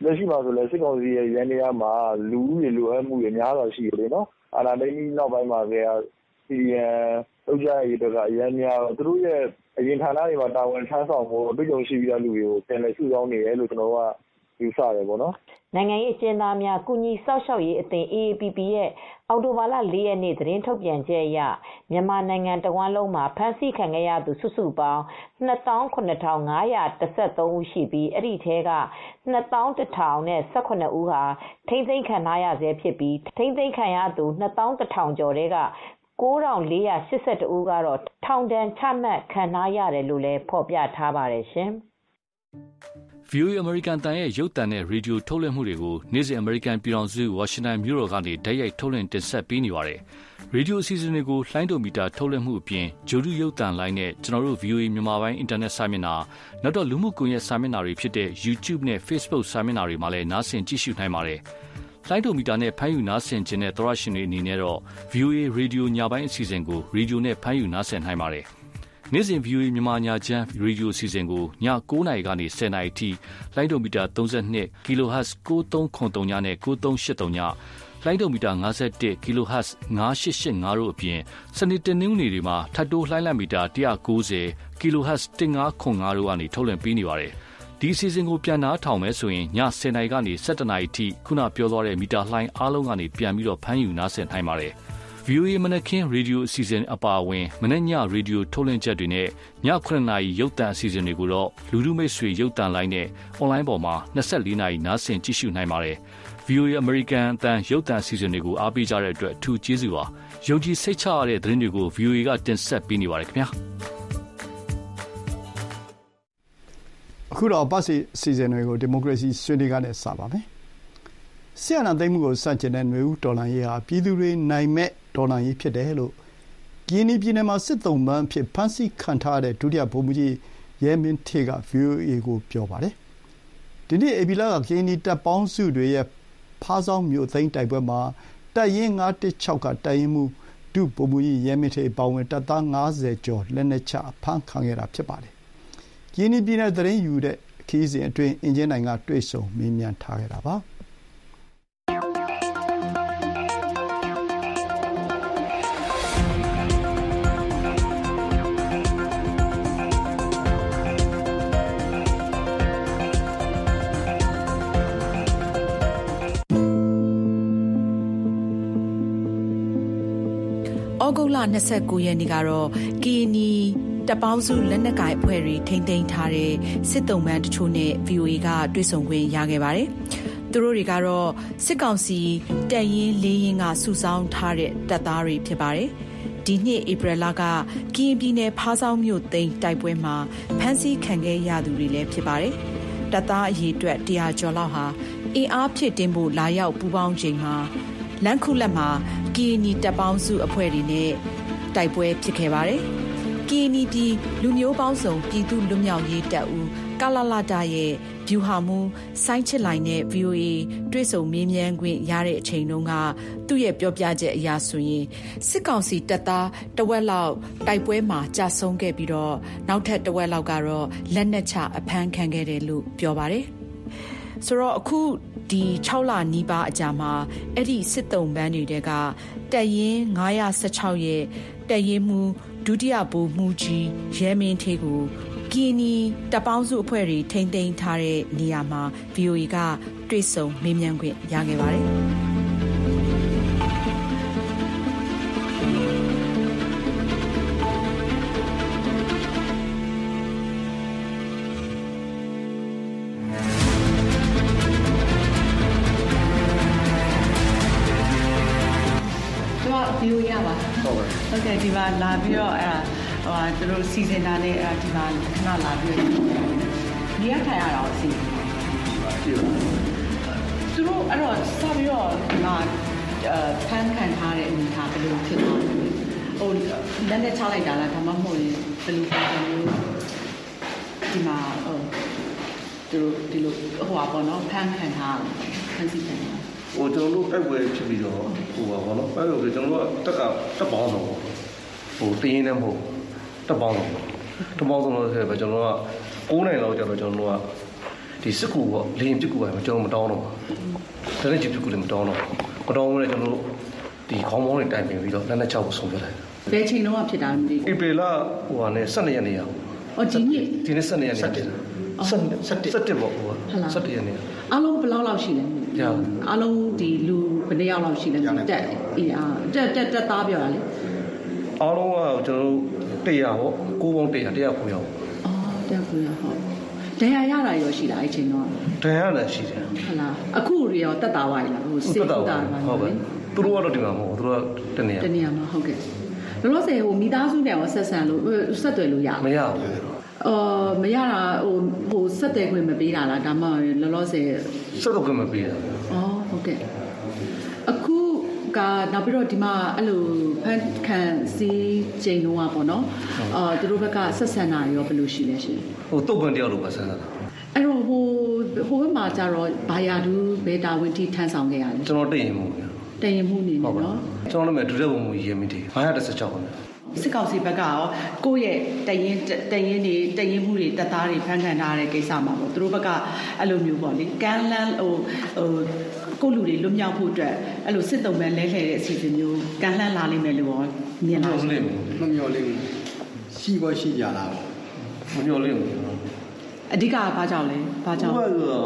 လက်ရှိမှာဆိုလဲစစ်ကောင်စီရဲ့ရန်နေရာမှာလူဦးရေလိုအပ်မှုတွေများစွာရှိတယ်နော်အာဏာသိမ်းပြီးနောက်ပိုင်းမှာကစီဒီအမ်လောက်ကြရေးတော့ကအရင်များသူတို့ရဲ့အရင်ဌာနတွေမှာတာဝန်ထမ်းဆောင်ဖို့အတွေ့အကြုံရှိပြီးတဲ့လူတွေကိုပြန်လည်စုဆောင်းနေတယ်လို့ကျွန်တော်ကယူဆတယ်ပေါ့နော်နိုင်ငံရေးအကျဉ်းသားများကုညီစောင့်ရှောက်ရေးအသင်း အေ အေ ပီ ပီ ရဲ့အောက်တိုဘာလ၄ရက်နေ့သတင်းထုတ်ပြန်ချက်အရမြန်မာနိုင်ငံတဝန်းလုံးမှာဖမ်းဆီးခံခဲ့ရသူစုစုပေါင်း၂သောင်း၇ထောင်၅ရာ၁၃ဦးရှိပြီးအဲ့ဒီထဲက၂သောင်း၁ထောင်၁၇ဦးဟာထိန်းသိမ်းခံထားရဆဲဖြစ်ပြီးထိန်းသိမ်းခံရသူ၂သောင်း၁ထောင်ကျော်တွေက၉ထောင်၄ရာ၈၁ဦးကတော့ထောင်ဒဏ်ချမှတ်ခံထားရတယ်လို့လည်းဖော်ပြထားပါတယ်ရှင်။ဗွီအိုအေ အမေရိကန်တန်ရဲ့ရုပ်သံနဲ့ရေဒီယိုထုတ်လွှင့်မှုတွေကိုနေ့စဉ်အမေရိကန်ပြည်ထောင်စုဝါရှင်တန်မြို့တော်ကနေတိုက်ရိုက်ထုတ်လွှင့်တင်ဆက်ပေးနေပါတယ်။ရေဒီယိုအစီအစဉ်တွေကိုလှိုင်းဒိုမီတာထုတ်လွှင့်မှုအပြင်ဂျိုဒူရုပ်သံလိုင်းနဲ့ကျွန်တော်တို့ ဗွီအိုအေ မြန်မာပိုင်းအင်တာနက်စာမျက်နှာနောက်တော့လူမှုကွန်ရက်စာမျက်နှာတွေဖြစ်တဲ့ YouTube နဲ့ Facebook စာမျက်နှာတွေမှာလည်းနားဆင်ကြည့်ရှုနိုင်ပါတယ်။လှိုင်းဒိုမီတာနဲ့ဖမ်းယူနားဆင်ခြင်းတဲ့သောရရှင်တွေအနေနဲ့တော့ ဗွီအိုအေ ရေဒီယိုညပိုင်းအစီအစဉ်ကိုရေဒီယိုနဲ့ဖမ်းယူနားဆင်နိုင်ပါတယ်။နေ့စဉ် ဗွီအိုအေ မြန်မာညာချမ်းရေဒီယိုအစီအစဉ်ကိုည၉နာရီကနေ၁၀နာရီထိလိုင်းဒိုမီတာ၃၂ kHz ၉၃၇၃ညနဲ့၉၃၈၃ညလိုင်းဒိုမီတာ၅၁ kHz ၅၈၈၅တို့အပြင်စနေတနင်္ဂနွေတွေမှာထပ်တိုးလှိုင်းလံမီတာ၁၉၀ kHz ၁၅၇၅တို့ကနေထုတ်လွှင့်ပေးနေပါတယ်။ဒီအစီအစဉ်ကိုပြန်နားထောင်မယ်ဆိုရင်ည၁၀နာရီကနေ၁၇နာရီထိခုနပြောသွားတဲ့မီတာလှိုင်းအားလုံးကနေပြန်ပြီးတော့ဖမ်းယူနားဆင်နိုင်ပါတယ်။ ဗွီအိုအေ မနက်ခင်းရေဒီယိုအစီအစဉ်အပါအဝင်မနက်ညရေဒီယိုထုတ်လွှင့်ချက်တွေနဲ့ည၇နာရီရုပ်သံအစီအစဉ်တွေကိုတော့လူထုမိတ်ဆွေရုပ်သံလိုင်းနဲ့အွန်လိုင်းပေါ်မှာ၂၄နာရီနားဆင်ကြည့်ရှုနိုင်ပါတယ်။ ဗွီအိုအေ အမေရိကန်အသံရုပ်သံအစီအစဉ်တွေကိုအားပေးကြတဲ့အတွက်အထူးကျေးဇူးပါ။ယုံကြည်စိတ်ချရတဲ့သတင်းတွေကို ဗွီအိုအေကတင်ဆက်ပေးနေပါတယ်ခင်ဗျာ။အခုတော့ပတ်စီအစီအစဉ်တွေကိုဒီမိုကရေစီဆွေးနွေးကနေစပါမယ်။ဆရာနာသိမ်းမှုကိုစတင်တဲ့ຫນွေဦးတော်လှန်ရေးဟာပြည်သူတွေနိုင်မဲ့တော်လှန်ရေးဖြစ်တယ်လို့ကရင်ပြည်နယ်မှာစစ်တုံးပန်းဖြစ်ဖမ်းဆီးခံထားတဲ့ဒုတိယဗိုလ်မှူးကြီးရဲမင်းထေက ဗွီအိုအေ ကိုပြောပါတယ်။ဒီနေ့ဧပြီလကကရင်တပ်ပေါင်းစုတွေရဲ့ဖားဆောင်မြို့သိမ်းတိုက်ပွဲမှာတပ်ရင်း၅၁၆ကတပ်ရင်းမှုဒုဗိုလ်မှူးကြီးရဲမင်းထေပေါဝင်တပ်သား၅၀ကျော်လက်နက်ချဖမ်းခံခဲ့တာဖြစ်ပါတယ်။ကရင်ပြည်နယ်သတင်းယူတဲ့ခီးစဉ်အတွင်းအင်ဂျင်နိုင်ကတွေ့ဆုံမေးမြန်းထားခဲ့တာပါ။ဩဂုတ်လ၂၉ရက်နေ့ကတော့ကရင်နီတပ်ပေါင်းစုလက်နက်ကိုင်အဖွဲ့တွေထိန်းသိမ်းထားတဲ့စစ်တုံးပန်းတချို့နဲ့ ဗီအိုအေ ကတွေ့ဆုံခွင့်ရခဲ့ပါတယ်။သူတို့တွေကတော့စစ်ကောင်စီတပ်ရင်းလေးရင်းကစုဆောင်းထားတဲ့တပ်သားတွေဖြစ်ပါတယ်။ဒီနှစ်ဧပြီလကကရင်ပြည်နယ်ဖားဆောင်မြို့သိမ်းတိုက်ပွဲမှာဖမ်းဆီးခံခဲ့ရသူတွေလည်းဖြစ်ပါတယ်။တပ်သားအရေအတွက်၁၀၀ကျော်လောက်ဟာအင်အားဖြည့်တင်းဖို့လာရောက်ပူးပေါင်းချိန်မှာလမ်းခုလက်မှာကရင်နီတပ်ပေါင်းစုအဖွဲ့တွေနဲ့တိုက်ပွဲဖြစ်ခဲ့ပါတယ်။ကရင်နီပြည်လူမျိုးပေါင်းစုံပြည်သူ့လွတ်မြောက်ရေးတပ်ဦးကလလတရဲ့ဗျူဟာမှူးစိုင်းချစ်လိုင်နဲ့ ဗွီအိုအေ တွေ့ဆုံမေးမြန်းခွင့်ရတဲ့အချိန်တုန်းကသူ့ရဲ့ပြောပြချက်အရဆိုရင်စစ်ကောင်စီတပ်သားတဝက်လောက်တိုက်ပွဲမှာကြာဆုံးခဲ့ပြီးတော့နောက်ထပ်တဝက်လောက်ကတော့လက်နက်ချအဖမ်းခံခဲ့တယ်လို့ပြောပါတယ်။ဆိုတော့အခုဒီ၆လနီးပါးအကြာမှာအဲ့ဒီစစ်တုံးပန်းတွေကတပ်ရင်း၅၁၆ရဲ့တပ်ရင်းမှုဒုတိယဗိုလ်မှူးကြီးရဲမင်းထေကိုကရင်နီတပ်ပေါင်းစုအဖွဲ့တွေထိန်းသိမ်းထားတဲ့နေရာမှာ ဗွီအိုအေ ကတွေ့ဆုံမေးမြန်းခွင့်ရခဲ့ပါတယ်။ဒီလိုရပါဟုတ်ပါဟုတ်ကဲ့ဒီမှာလာပြီးတော့အဲ့ဒါဟိုသူတို့စီစဉ်တာနဲ့အဲ့ဒါဒီမှာခဏလာပြီးနေရထိုင်ရတာအစီအစဉ်ပါရှိပါသူတို့အဲ့တော့စပြီးတော့ဒီမှာဖန်ခံထားတဲ့အနေထားဘယ်လိုဖြစ်သွားလဲဟိုလက်နဲ့ချလိုက်တာလားဒါမှမဟုတ်ရင်ဘယ်လိုပုံစံမျိုးဒီမှာဟိုသူတို့ဒီလိုဟိုပါပေါ့နော်ဖန်ခံထားဖန်စီခံထားဟိုကျွန်တော်တို့တိုက်ပွဲဖြစ်ပြီးတော့ဟိုပါဘောနော်အဲ့လိုကျွန်တော်တို့ကတက်ကတက်ပေါင်းဆုံးဟိုတင်းင်းနဲ့မဟုတ်တက်ပေါင်းဆုံးတက်ပေါင်းဆုံးလို့ဆိုတော့ကျွန်တော်တို့က၉နိုင်လောက်ကျတော့ကျွန်တော်တို့ကဒီစစ်ကူပေါ့လေရင်ပြစ်ကူပဲကျွန်တော်မတောင်းတော့ဘူးတနက်ကြီးပြစ်ကူလည်းမတောင်းတော့မတောင်းဘူးလေကျွန်တော်ဒီခေါင်းမောင်းတွေတိုင်ပင်ပြီးတော့လက်နဲ့ချောက်ကိုဆုံးပြလိုက်ဘယ်ချိန်လုံးကဖြစ်တာမသိဘူးဧပြီလဟိုဟာနဲ့၁၂ရက်နေ့ရအော်ဒီနေ့ဒီနေ့၁၂ရက်နေ့ဖြစ်တာ၁၁ပေါ့ဟို၁၁ရက်နေ့အားလုံးဘယ်လောက်လောက်ရှိလဲကြာအားလုံးဒီလူဘယ်နှစ်ယောက်လောက်ရှိလဲတက်အေးအားတက်တက်တက်သားပြောတာလေအားလုံးကကျွန်တော်တို့တရာပေါ့ကိုးပေါင်းတရာတရာကိုရောက်အော်တရာကိုရောက်ဟုတ်ဒဏ်ရာရတာရောရှိလားအဲ့ချိန်တော့ဒဏ်ရာလည်းရှိတယ်ဟုတ်လားအခုရောတက်တာဝိုင်းလားဟိုစေတာဟုတ်ပဲသူတို့ကတော့ဒီမှာမဟုတ်သူတို့ကတနေရာတနေရာမှာဟုတ်ကဲ့လောလောဆယ်ဟိုမိသားစုနဲ့ရောဆက်ဆံလို့ဆက်သွယ်လို့ရမရဘူးအော်မရတာဟိုဟိုဆက်သွယ်ခွင့်မပေးတာလားဒါမှလောလောဆယ်ဆက်သွယ်ခွင့်မပေးတာအော်ဟုတ်ကဲ့အခုကနောက်ပြီးတော့ဒီမှာအဲ့လိုဖန်ခံစီချိန်လုံးอ่ะပေါ့နော်အာသူတို့ဘက်ကဆက်ဆံတာရောဘယ်လိုရှိလဲရှင်ဟိုတုတ်ပန်တယောက်လိုပဲဆက်ဆံတာအဲ့တော့ဟိုဟိုဘက်မှာကျတော့ဘာယာဒူးဘေတာဝင်တီထမ်းဆောင်ခဲ့ရလဲကျွန်တော်တည်ရင်မှုတည်ရင်မှုနေနော်ကျွန်တော်လည်းဒုတိယဘုံမူရေးမိတယ်ဘာယာတစ်ဆက်ချောက်ပါနဲ့စစ်ကောင်စီဘက်ကရောကိုယ့်ရဲ့တရင်တရင်တွေတရင်မှုတွေတပ်သားတွေဖမ်းခံထားရတဲ့ကိစ္စမှာပေါ့သူတို့ဘက်ကအဲ့လိုမျိုးပေါ့လေကမ်းလန်းဟိုဟိုကိုလူတွေလွတ်မြောက်ဖို့အတွက်အဲ့လိုစစ်တုံးမဲ့လဲလှယ်တဲ့အစီအစဉ်မျိုးကမ်းလှမ်းလာလိမ့်မယ်လို့ရောမြင်လာတယ်မမျှော်လင့်ဘူးရှိဖို့ရှိကြလားမမျှော်လင့်ဘူးအဓိကကဘာကြောင့်လဲဘာကြောင့်ဘယ်လို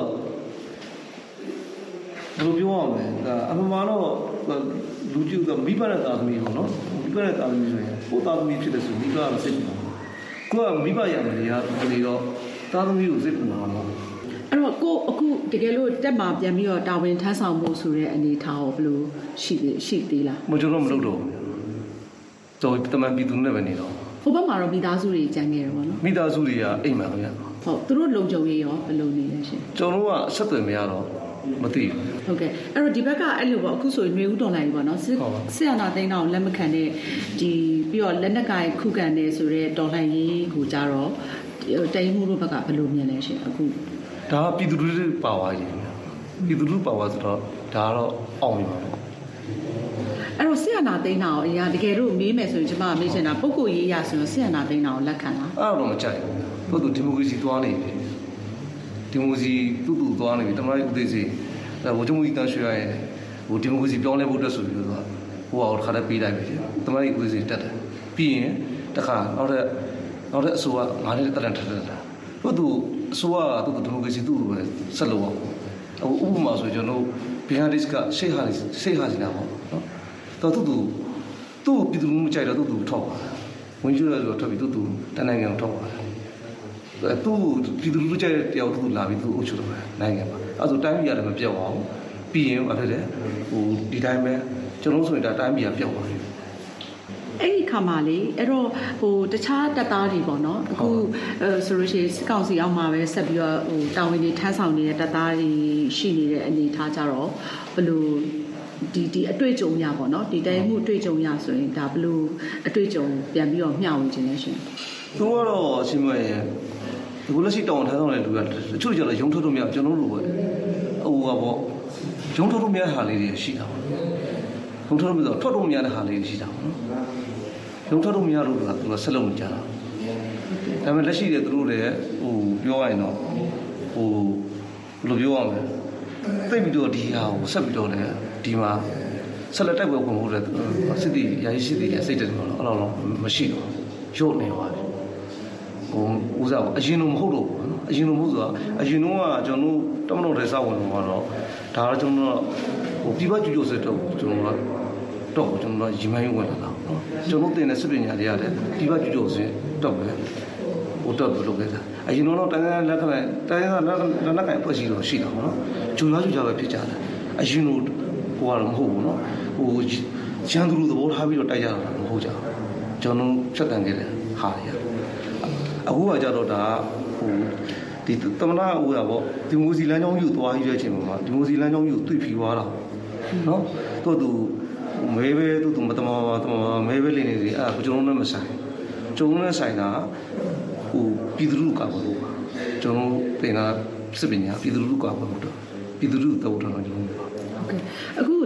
ပြောရမလဲဒါအမှန်မှတော့လူကြီးကမိဘနဲ့တာသမီးပေါ့နော်မိဘနဲ့တာသမီးဆိုရင်ပို့တာသမီးဖြစ်တဲ့ဆိုမိဘကစိတ်ပူတယ်ကိုကမိဘရမယ်လေဒီတော့တာသမီးကိုစိတ်ပူမှာမဟုတ်အဲ့တော့ကိုအခုတကယ်လို့တက်မှာပြန်ပြီးတော့တာဝန်ထမ်းဆောင်ဖို့ဆိုတဲ့အနေထားကိုဘယ်လိုရှိသေးရှိသေးလားမကျွန်တော်မလုပ်တော့ဘူးတော့တမန်ပြည်သူနဲ့ပဲနေတော့ဟိုဘက်မှာတော့မိသားစုတွေကြံခဲ့တယ်ပေါ့နော်မိသားစုတွေကအိမ်မှာခင်ဗျဟုတ်သူတို့လုံခြုံရေးရောဘယ်လိုနေလဲရှင်ကျွန်တော်ကအဆက်သွယ်မရတော့မသိဘူးဟုတ်ကဲ့အဲ့တော့ဒီဘက်ကအဲ့လိုပေါ့အခုဆိုရင်ຫນွေဦးတော်လိုင်းပေါ့နော်စစ်စစ်အာဏာသိမ်းတော့လက်မခံတဲ့ဒီပြီးတော့လက်နက်ကိုင်ခုခံနေဆိုတဲ့တော်လှန်ရေးကိုကြတော့တိုင်မှုတို့ဘက်ကဘယ်လိုမြင်လဲရှင်အခုဒါကပြည်သူလူထုပါဝါကြီးပြည်သူလူထုပါဝါဆိုတော့ဒါကတော့အောင်ပြီပါတော့အဲ့တော့ဆီယနာသိန်းတာကိုအရင်တကယ်လို့မေးမယ်ဆိုရင်ကျွန်မမေးချင်တာပုဂ္ဂိုလ်ရေးရဆိုရင်ဆီယနာသိန်းတာကိုလက်ခံလားအဲ့တော့မကြိုက်ဘူးသူတို့ဒီမိုကရေစီသွားနေပြီဒီမိုကရေစီတူတူသွားနေပြီတမန်ရေးဥဒေစီဒါဝချုပ်မှုတန်းရွှေရရဲ့ဟိုဒီမိုကရေစီပြောင်းလဲဖို့အတွက်ဆိုပြီးတော့ဟိုအောင်ခါတဲ့ပေးလိုက်ပြီတမန်ရေးဥဒေစီတက်တယ်ပြီးရင်တခါနောက်တဲ့နောက်တဲ့အဆိုကငါးနှစ်တက်တက်တက်တာသူတို့အဆိုကသူတို့ဒီမိုကရေစီသူ့လိုပဲဆက်လို့ပေါ့ဟိုဥပမာဆိုကျွန်တော်ဘီဟာဒစ်ကရှေ့ဟာရှေ့ဟာနေတာပေါ့နော်တော့သူသူသူ့ပြည်သူမှုကြိုက်တော့သူသူထောက်ပါဝင်ကျရလို့ထောက်ပြီးသူသူတန်းနိုင်ငံကိုထောက်ပါတယ်သူပြည်သူလူကြိုက်တဲ့တယောက်သူလာပြီးသူအုပ်ချုပ်တော့နိုင်ငံမှာအဲဆိုတိုင်းပြည်ရတယ်မပြောက်အောင်ပြီးရင်ဘာဖြစ်လဲဟိုဒီတိုင်းပဲကျွန်တော်ဆိုရင်ဒါတိုင်းပြည်ကပြောက်သွားတယ်အဲ့ဒီခါမှာလေအဲ့တော့ဟိုတခြားတပ်သားတွေပေါ့နော်အခုဆိုလို့ရှိရင်စစ်ကောင်စီအောက်မှာပဲဆက်ပြီးတော့ဟိုတာဝန်တွေထမ်းဆောင်နေတဲ့တပ်သားတွေရှိနေတဲ့အနေထားကြတော့ဘယ်လိုဒီဒီအတွေ့အကြုံရပေါ့နော်ဒီတိုင်မှုအတွေ့အကြုံရဆိုရင်ဒါဘယ်လိုအတွေ့အကြုံပြန်ပြီးတော့မျှဝေခြင်းလဲရှင်သူကတော့အရှင်မရဲ့ဒီလိုရှိတောင်းထားတဲ့လူကတချို့ကျတော့ရုံထွက်လို့မရကျွန်တော်တို့ပဲဟိုကပေါ့ရုံထွက်လို့မရတဲ့ဟာလေးတွေရှိတာပေါ့ရုံထွက်လို့မရတော့ထွက်လို့မရတဲ့ဟာလေးတွေရှိတာပေါ့နော်ရုံထွက်လို့မရလို့ကသူကဆက်လုပ်နေကြတာဒါပေမဲ့လက်ရှိတဲ့သူတို့လည်းဟိုပြောရရင်တော့ဟိုဘယ်လိုပြောရမလဲသိပြီးတော့ဒီဟာကိုဆက်ပြီးတော့လည်းဒီမှာဆက်လက်တိုက်ပွဲဝင်ဖို့လည်းစစ်တီရာရှိစစ်တီရဲ့စိတ်တည်းတော့အဲ့လိုတော့မရှိတော့ရုပ်နေပါဘူးဟိုဦးစားအရင်တော့မဟုတ်တော့ဘူးနော်အရင်တော့မဟုတ်ဆိုတာအရင်တော့ကကျွန်တော်တမန်တော်တွေစောင့်ဝင်မှာတော့ဒါတော့ကျွန်တော်ဟိုပြပကျူကျစစ်တော့ကျွန်တော်တော့ကျွန်တော်ရီမိုင်းဝင်လာတာနော်ကျွန်တော်တင်တဲ့စစ်ပညာတွေရတယ်ပြပကျူကျစစ်တော့ပဲဟိုတော့ဘယ်လိုလဲအရင်တော့တိုင်းတိုင်းလက်ခံတိုင်းတိုင်းလက်လက်ခံဖွဲ့စည်းတော့ရှိတာပေါ့နော်ဂျူရွာဂျူကြပဲဖြစ်ကြတယ်အရင်တော့ဟိုကတော့မဟုတ်ဘူးနော်ဟိုရန်သူလူသဘောထားပြီးတော့တိုက်ကြတာမဟုတ်ကြဘူးကျွန်တော်ဖြတ်တန်းခဲ့တဲ့ဟာတွေအခုကကြတော့ဒါဟိုဒီတမနာဟိုရပေါ့ဒီမိုစီလမ်းကြောင်းယူသွားရတဲ့အချိန်မှာဒီမိုစီလမ်းကြောင်းယူတွေ့ပြီးသွားတာနော်တို့သူမဲပဲတို့သူမတမတမမဲပဲလင်းနေစီအဲ့ကျွန်တော်နဲ့မဆိုင်ကျွန်တော်နဲ့ဆိုင်တာဟိုပြည်သူလူကပါလို့ကျွန်တော်တင်တာစစ်ပညာပြည်သူလူကပါလို့ပြည်သူလူတော့တော်တော်ကျွန်တော်ဟုတ်ကဲ့အခုဒီ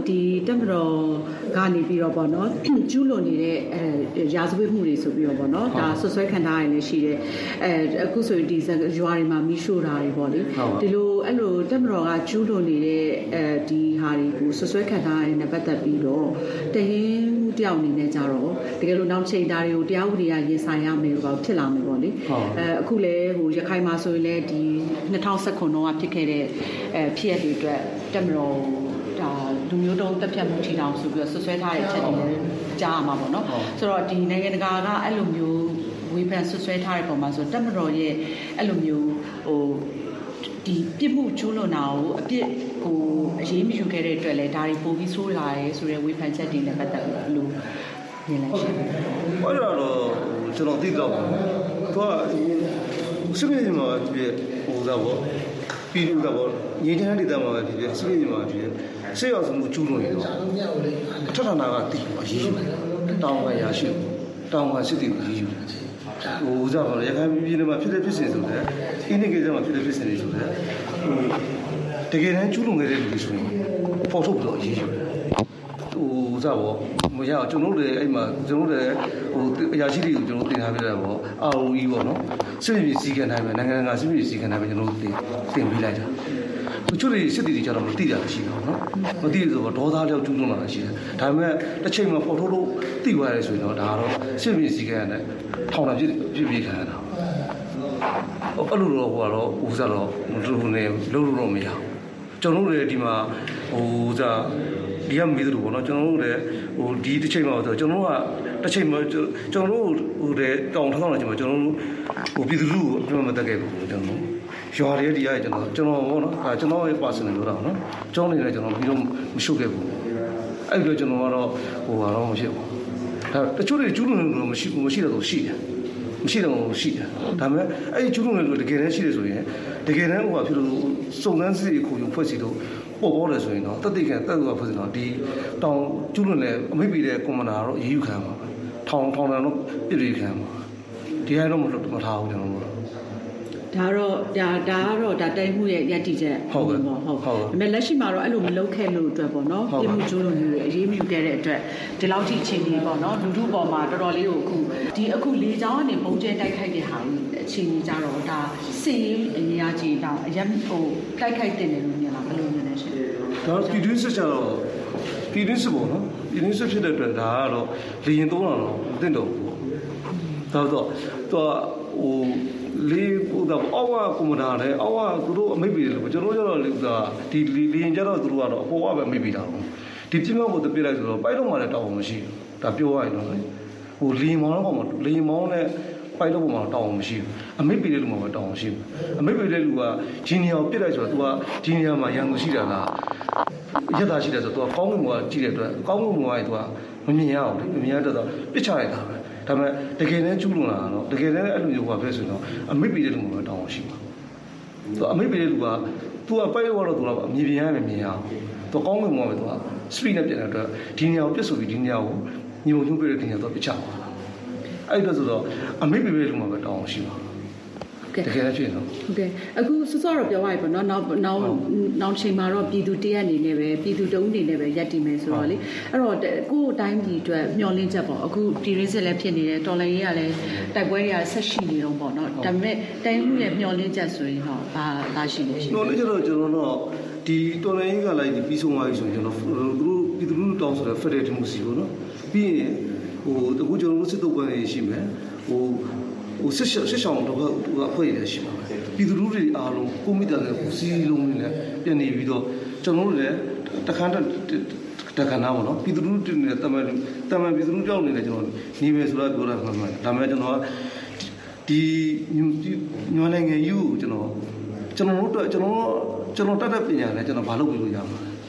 ဒီတက်မတော်ကနေပြီးတော့ပေါ့နော်ကျူးလွန်နေတဲ့အဲရာဇဝတ်မှုတွေဆိုပြီးတော့ပေါ့နော်ဒါဆွဆွဲခံထားရနေရှိတဲ့အဲအခုဆိုရင်ဒီရွာတွေမှာမိရှို့တာတွေပေါ့လေဒီလိုအဲ့လိုတက်မတော်ကကျူးလွန်နေတဲ့အဲဒီဟာတွေကိုဆွဆွဲခံထားရတဲ့ပတ်သက်ပြီးတော့တရင်တယောက်အနေနဲ့ကြတော့တကယ်လို့နောက်ချိန်တာတွေကိုတရားဥပဒေကရင်ဆိုင်ရမယ်လို့ဖြစ်လာမယ်ပေါ့လေအဲအခုလဲဟိုရခိုင်မှာဆိုရင်လည်းဒီနှစ်ထောင်၁၉ကဖြစ်ခဲ့တဲ့အဲဖြစ်ရတဲ့အတွက်တက်မတော်ဒါလူမျိုးတုံးတက်ဖြတ်မှုထီထောင်ဆိုပြီးတော့ဆွဆွဲထားတဲ့အချက်တွေလည်းကြားရမှာပေါ့နော်ဆိုတော့ဒီနိုင်ငံတကာကအဲ့လိုမျိုးဝေဖန်ဆွဆွဲထားတဲ့ပုံမှာဆိုတက်မတော်ရဲ့အဲ့လိုမျိုးဟိုဒီပြစ်မှုကျူးလွန်တာကိုအပြစ်ကိုအရေးမယူခဲ့တဲ့အတွက်လည်းဒါတွေပိုပြီးဆိုးလာရဲဆိုတဲ့ဝေဖန်ချက်တွေနဲ့ပတ်သက်လို့မြင်လိုက်ရှင်။အဲ့ဒါတော့ကျွန်တော်သိတော့သူကစစ်မြေမှာဒီဟိုသာပေါ့ပြည်သူကပေါ့ငြိမ်းချမ်းတဲ့ဒေသမှာဒီစစ်မြေမှာဒီဆေးရောက်မှုကျူးလွန်နေတော့ထထနာကတည်အရေးယူတောင်းကရရှိတောင်းကစစ်တီကိုရေးယူတယ်ဟိုဥစားပါလေရခိုင်ပြည်နယ်မှာဖြစ်တဲ့ဖြစ်စဉ်ဆိုတဲ့အင်းနေကိစ္စမှာဖြစ်တဲ့ဖြစ်စဉ်တွေဆိုတဲ့ဟိုတကယ်တမ်းကျူးလွန်ခဲ့တဲ့လူတွေဆိုရင်ပေါ်ထုတ်ပြီးတော့ရေးယူတယ်ဟိုဥစားပေါ့မရအောင်ကျွန်တော်တို့လည်းအဲ့မှာကျွန်တော်တို့လည်းဟိုအရာရှိတွေကိုကျွန်တော်တင်ထားပြတာပေါ့အာ အို အီ ပေါ့နော်စစ်ပြည်စီကံတိုင်းပဲနိုင်ငံတကာစစ်ပြည်စီကံတိုင်းပဲကျွန်တော်တို့တင်တင်ပေးလိုက်တာတချို့တွေစစ်တီတွေကြတော့မသိတာရှိတော့နော်မသိဆိုတော့ဒေါသလျောက်ကျူးလွန်လာတာရှိတယ်ဒါပေမဲ့တစ်ချိန်မှာပေါ်ထုတ်လို့သိသွားရဲဆိုရင်တော့ဒါကတော့စစ်ပြည်စီကံနဲ့ထောင်တာပြည့်ပြည့်ပြည့်ခံရတာအဲ့လိုတော့ဟိုကတော့ဥစားတော့မလို့နေလုံးလုံးတော့မရဘူးကျွန်တော်တို့လည်းဒီမှာဟိုဥစားဒီကမိသလိုပေါ့နော်ကျွန်တော်တို့လည်းဟိုဒီတစ်ချိန်မှာဆိုကျွန်တော်တို့ကတစ်ချိန်မှာကျွန်တော်တို့ဟိုတဲ့တောင်ထောင်းလာချိန်မှာကျွန်တော်တို့ဟိုပြည်သူလူကိုပြောမတက်ခဲ့ဘူးကျွန်တော်ရွာတွေဒီကကျွန်တော်ကျွန်တော်ပေါ့နော်အဲကျွန်တော်ရဲ့ personal လို့တော့နော်ကျောင်းနေလည်းကျွန်တော်ပြီးတော့မရှုပ်ခဲ့ဘူးအဲ့လိုကျွန်တော်ကတော့ဟိုကတော့မဖြစ်ဘူးဒါတချို့တွေကျူးလွန်လို့မရှိဘူးမရှိတော့ရှိတယ်မရှိတော့ရှိတယ်ဒါပေမဲ့အဲ့ဒီကျူးလွန်လို့တကယ်တမ်းရှိတယ်ဆိုရင်တကယ်တမ်းဟိုကဖြစ်လို့စုံစမ်းစစ်ရေးခုယူဖွဲ့စီတော့ပေါ်ပေါ်တယ်ဆိုရင်တော့တတိကတက်သွားဖွဲ့စီတော့ဒီတောင်ကျူးလွန်လဲအမိတ်ပြီးတဲ့ကွန်မန်ဒါတော့အရေးယူခံမှာထောင်ထောင်တယ်တော့ပြည့်ပြည့်ခံမှာဒီဟာတော့မလို့မထားဘူးကျွန်တော်တို့ဒါတော့ဒါဒါကတော့ဒါတိုင်မှုရဲ့ရည်တည်ချက်ဟုတ်ကဲ့ဟုတ်ဟုတ်ဒါပေမဲ့လက်ရှိမှာတော့အဲ့လိုမလုပ်ခဲ့လို့အတွက်ပေါ့နော်ပြည်မှုကျိုးလွန်မှုတွေအရေးမြူခဲ့တဲ့အတွက်ဒီလောက်ထိအခြေအနေပေါ့နော်လူထုပေါ်မှာတော်တော်လေးကိုအခုဒီအခုလေကြောင်းကနေပုံကျဲတိုက်ခိုက်တဲ့ဟာအခြေအနေကြတော့ဒါစစ်ရေးအင်အားကြီးတော့အရင်ဟိုတိုက်ခိုက်တင်တယ်လို့မြင်လာဘယ်လိုမြင်လဲရှင်ဒါပြည်တွင်းစစ်ကြတော့ပြည်တွင်းစစ်ပေါ့နော်ပြည်တွင်းစစ်ဖြစ်တဲ့အတွက်ဒါကတော့လေရင်သုံးတာတော့မသိတော့ဘူးပေါ့ဒါတော့သူကဟိုလေးဟိုတော့အောက်ကကွန်မန်ဒါနဲ့အောက်ကသူတို့အမိတ်ပေးတယ်လို့ကျွန်တော်ကျတော့လေဥစားဒီလီရင်ကျတော့သူတို့ကတော့အပေါ်ကပဲမိတ်ပေးတာတော့ဒီပြင်းမောက်ကိုတပြစ်လိုက်ဆိုတော့ပိုက်တော့မှလည်းတောင်းအောင်မရှိဘူးဒါပြောရရင်တော့ဟိုလီရင်မောင်းတော့မှလီရင်မောင်းနဲ့ပိုက်တော့မှတောင်းအောင်မရှိဘူးအမိတ်ပေးတဲ့လူမှပဲတောင်းအောင်ရှိဘူးအမိတ်ပေးတဲ့လူကဂျီနီယာကိုပြစ်လိုက်ဆိုတော့ तू ကဂျီနီယာမှာရန်ကုန်ရှိတာလားရက်သားရှိတယ်ဆိုတော့ तू ကောင်းကင်ဘဝကြည့်တဲ့အတွက်ကောင်းကင်ဘဝကြီး तू ကမမြင်ရအောင်လေမမြင်ရတော့ပစ်ချလိုက်တာပဲဒါပေမဲ့တကယ်တမ်းကျူးလွန်လာတော့တကယ်တမ်းအဲ့လိုမျိုးကပဲဆိုတော့အမိတ်ပေးတဲ့လူမှပဲတောင်းအောင်ရှိမှာသူအမိတ်ပေးတဲ့လူက तू ကပိုက်တော့တော့ तू ကအမြင်ပြရမယ်မြင်ရအောင် तू ကောင်းကင်ဘဝပဲ तू က speed နဲ့ပြန်တဲ့အတွက်ဒီနေရာကိုပြစ်ဆိုပြီးဒီနေရာကိုညီမညွှန်းပေးတဲ့ဒီနေရာတော့ပစ်ချပါအဲ့ဒါဆိုတော့အမိတ်ပေးတဲ့လူမှပဲတောင်းအောင်ရှိမှာတကယ်ဖြစ်နော်ဟုတ်ကဲ့အခုစောစောတော့ပြောရပြီပေါ့နော်နောက်နောက်နောက်ချိန်မှာတော့ပြည်သူတရက်အနေနဲ့ပဲပြည်သူတအုပ်အနေနဲ့ပဲရက်တည်မယ်ဆိုတော့လေအဲ့တော့ကိုယ့်အတိုင်းပြည်အတွက်မျှော်လင့်ချက်ပေါ့အခုပြည်ရင်းစစ်လည်းဖြစ်နေတယ်တော်လိုင်းရေးကလည်းတိုက်ပွဲတွေကဆက်ရှိနေတော့ပေါ့နော်ဒါပေမဲ့တိုင်းမှုရဲ့မျှော်လင့်ချက်ဆိုရင်တော့ဘာသာရှိနေရှိမျှော်လင့်ချက်တော့ကျွန်တော်တို့ဒီတော်လိုင်းရေးကလည်းဒီပြီးဆုံးသွားပြီဆိုရင်ကျွန်တော်တို့ပြည်သူလူထုတောင်းဆိုတဲ့ Federal Democracy ပေါ့နော်ပြီးရင်ဟိုအခုကျွန်တော်တို့စစ်တုပ်ပွဲတွေရှိမယ်ဟိုဟိုဆက်ဆက်ဆောင်တော့အဖွဲ့ရရှိပါမယ်ပြည်သူလူထုတွေအားလုံးကိုမိသားစုကိုစီးလုံးနဲ့ပြန်နေပြီးတော့ကျွန်တော်တို့လည်းတခါတည်းတခါနာပေါ့နော်ပြည်သူလူထုတွေတမန်တမန်ပြည်သူလူထုကြောင့်နေတယ်ကျွန်တော်နေမယ်ဆိုတော့ပြောတာမှန်မှန်ဒါပေမဲ့ကျွန်တော်ဒီညနိုင်ငံယူကိုကျွန်တော်ကျွန်တော်တို့ကျွန်တော်ကျွန်တော်တတ်တဲ့ပညာနဲ့ကျွန်တော်ဘာလုပ်ပြီးလို့ရမှာလဲ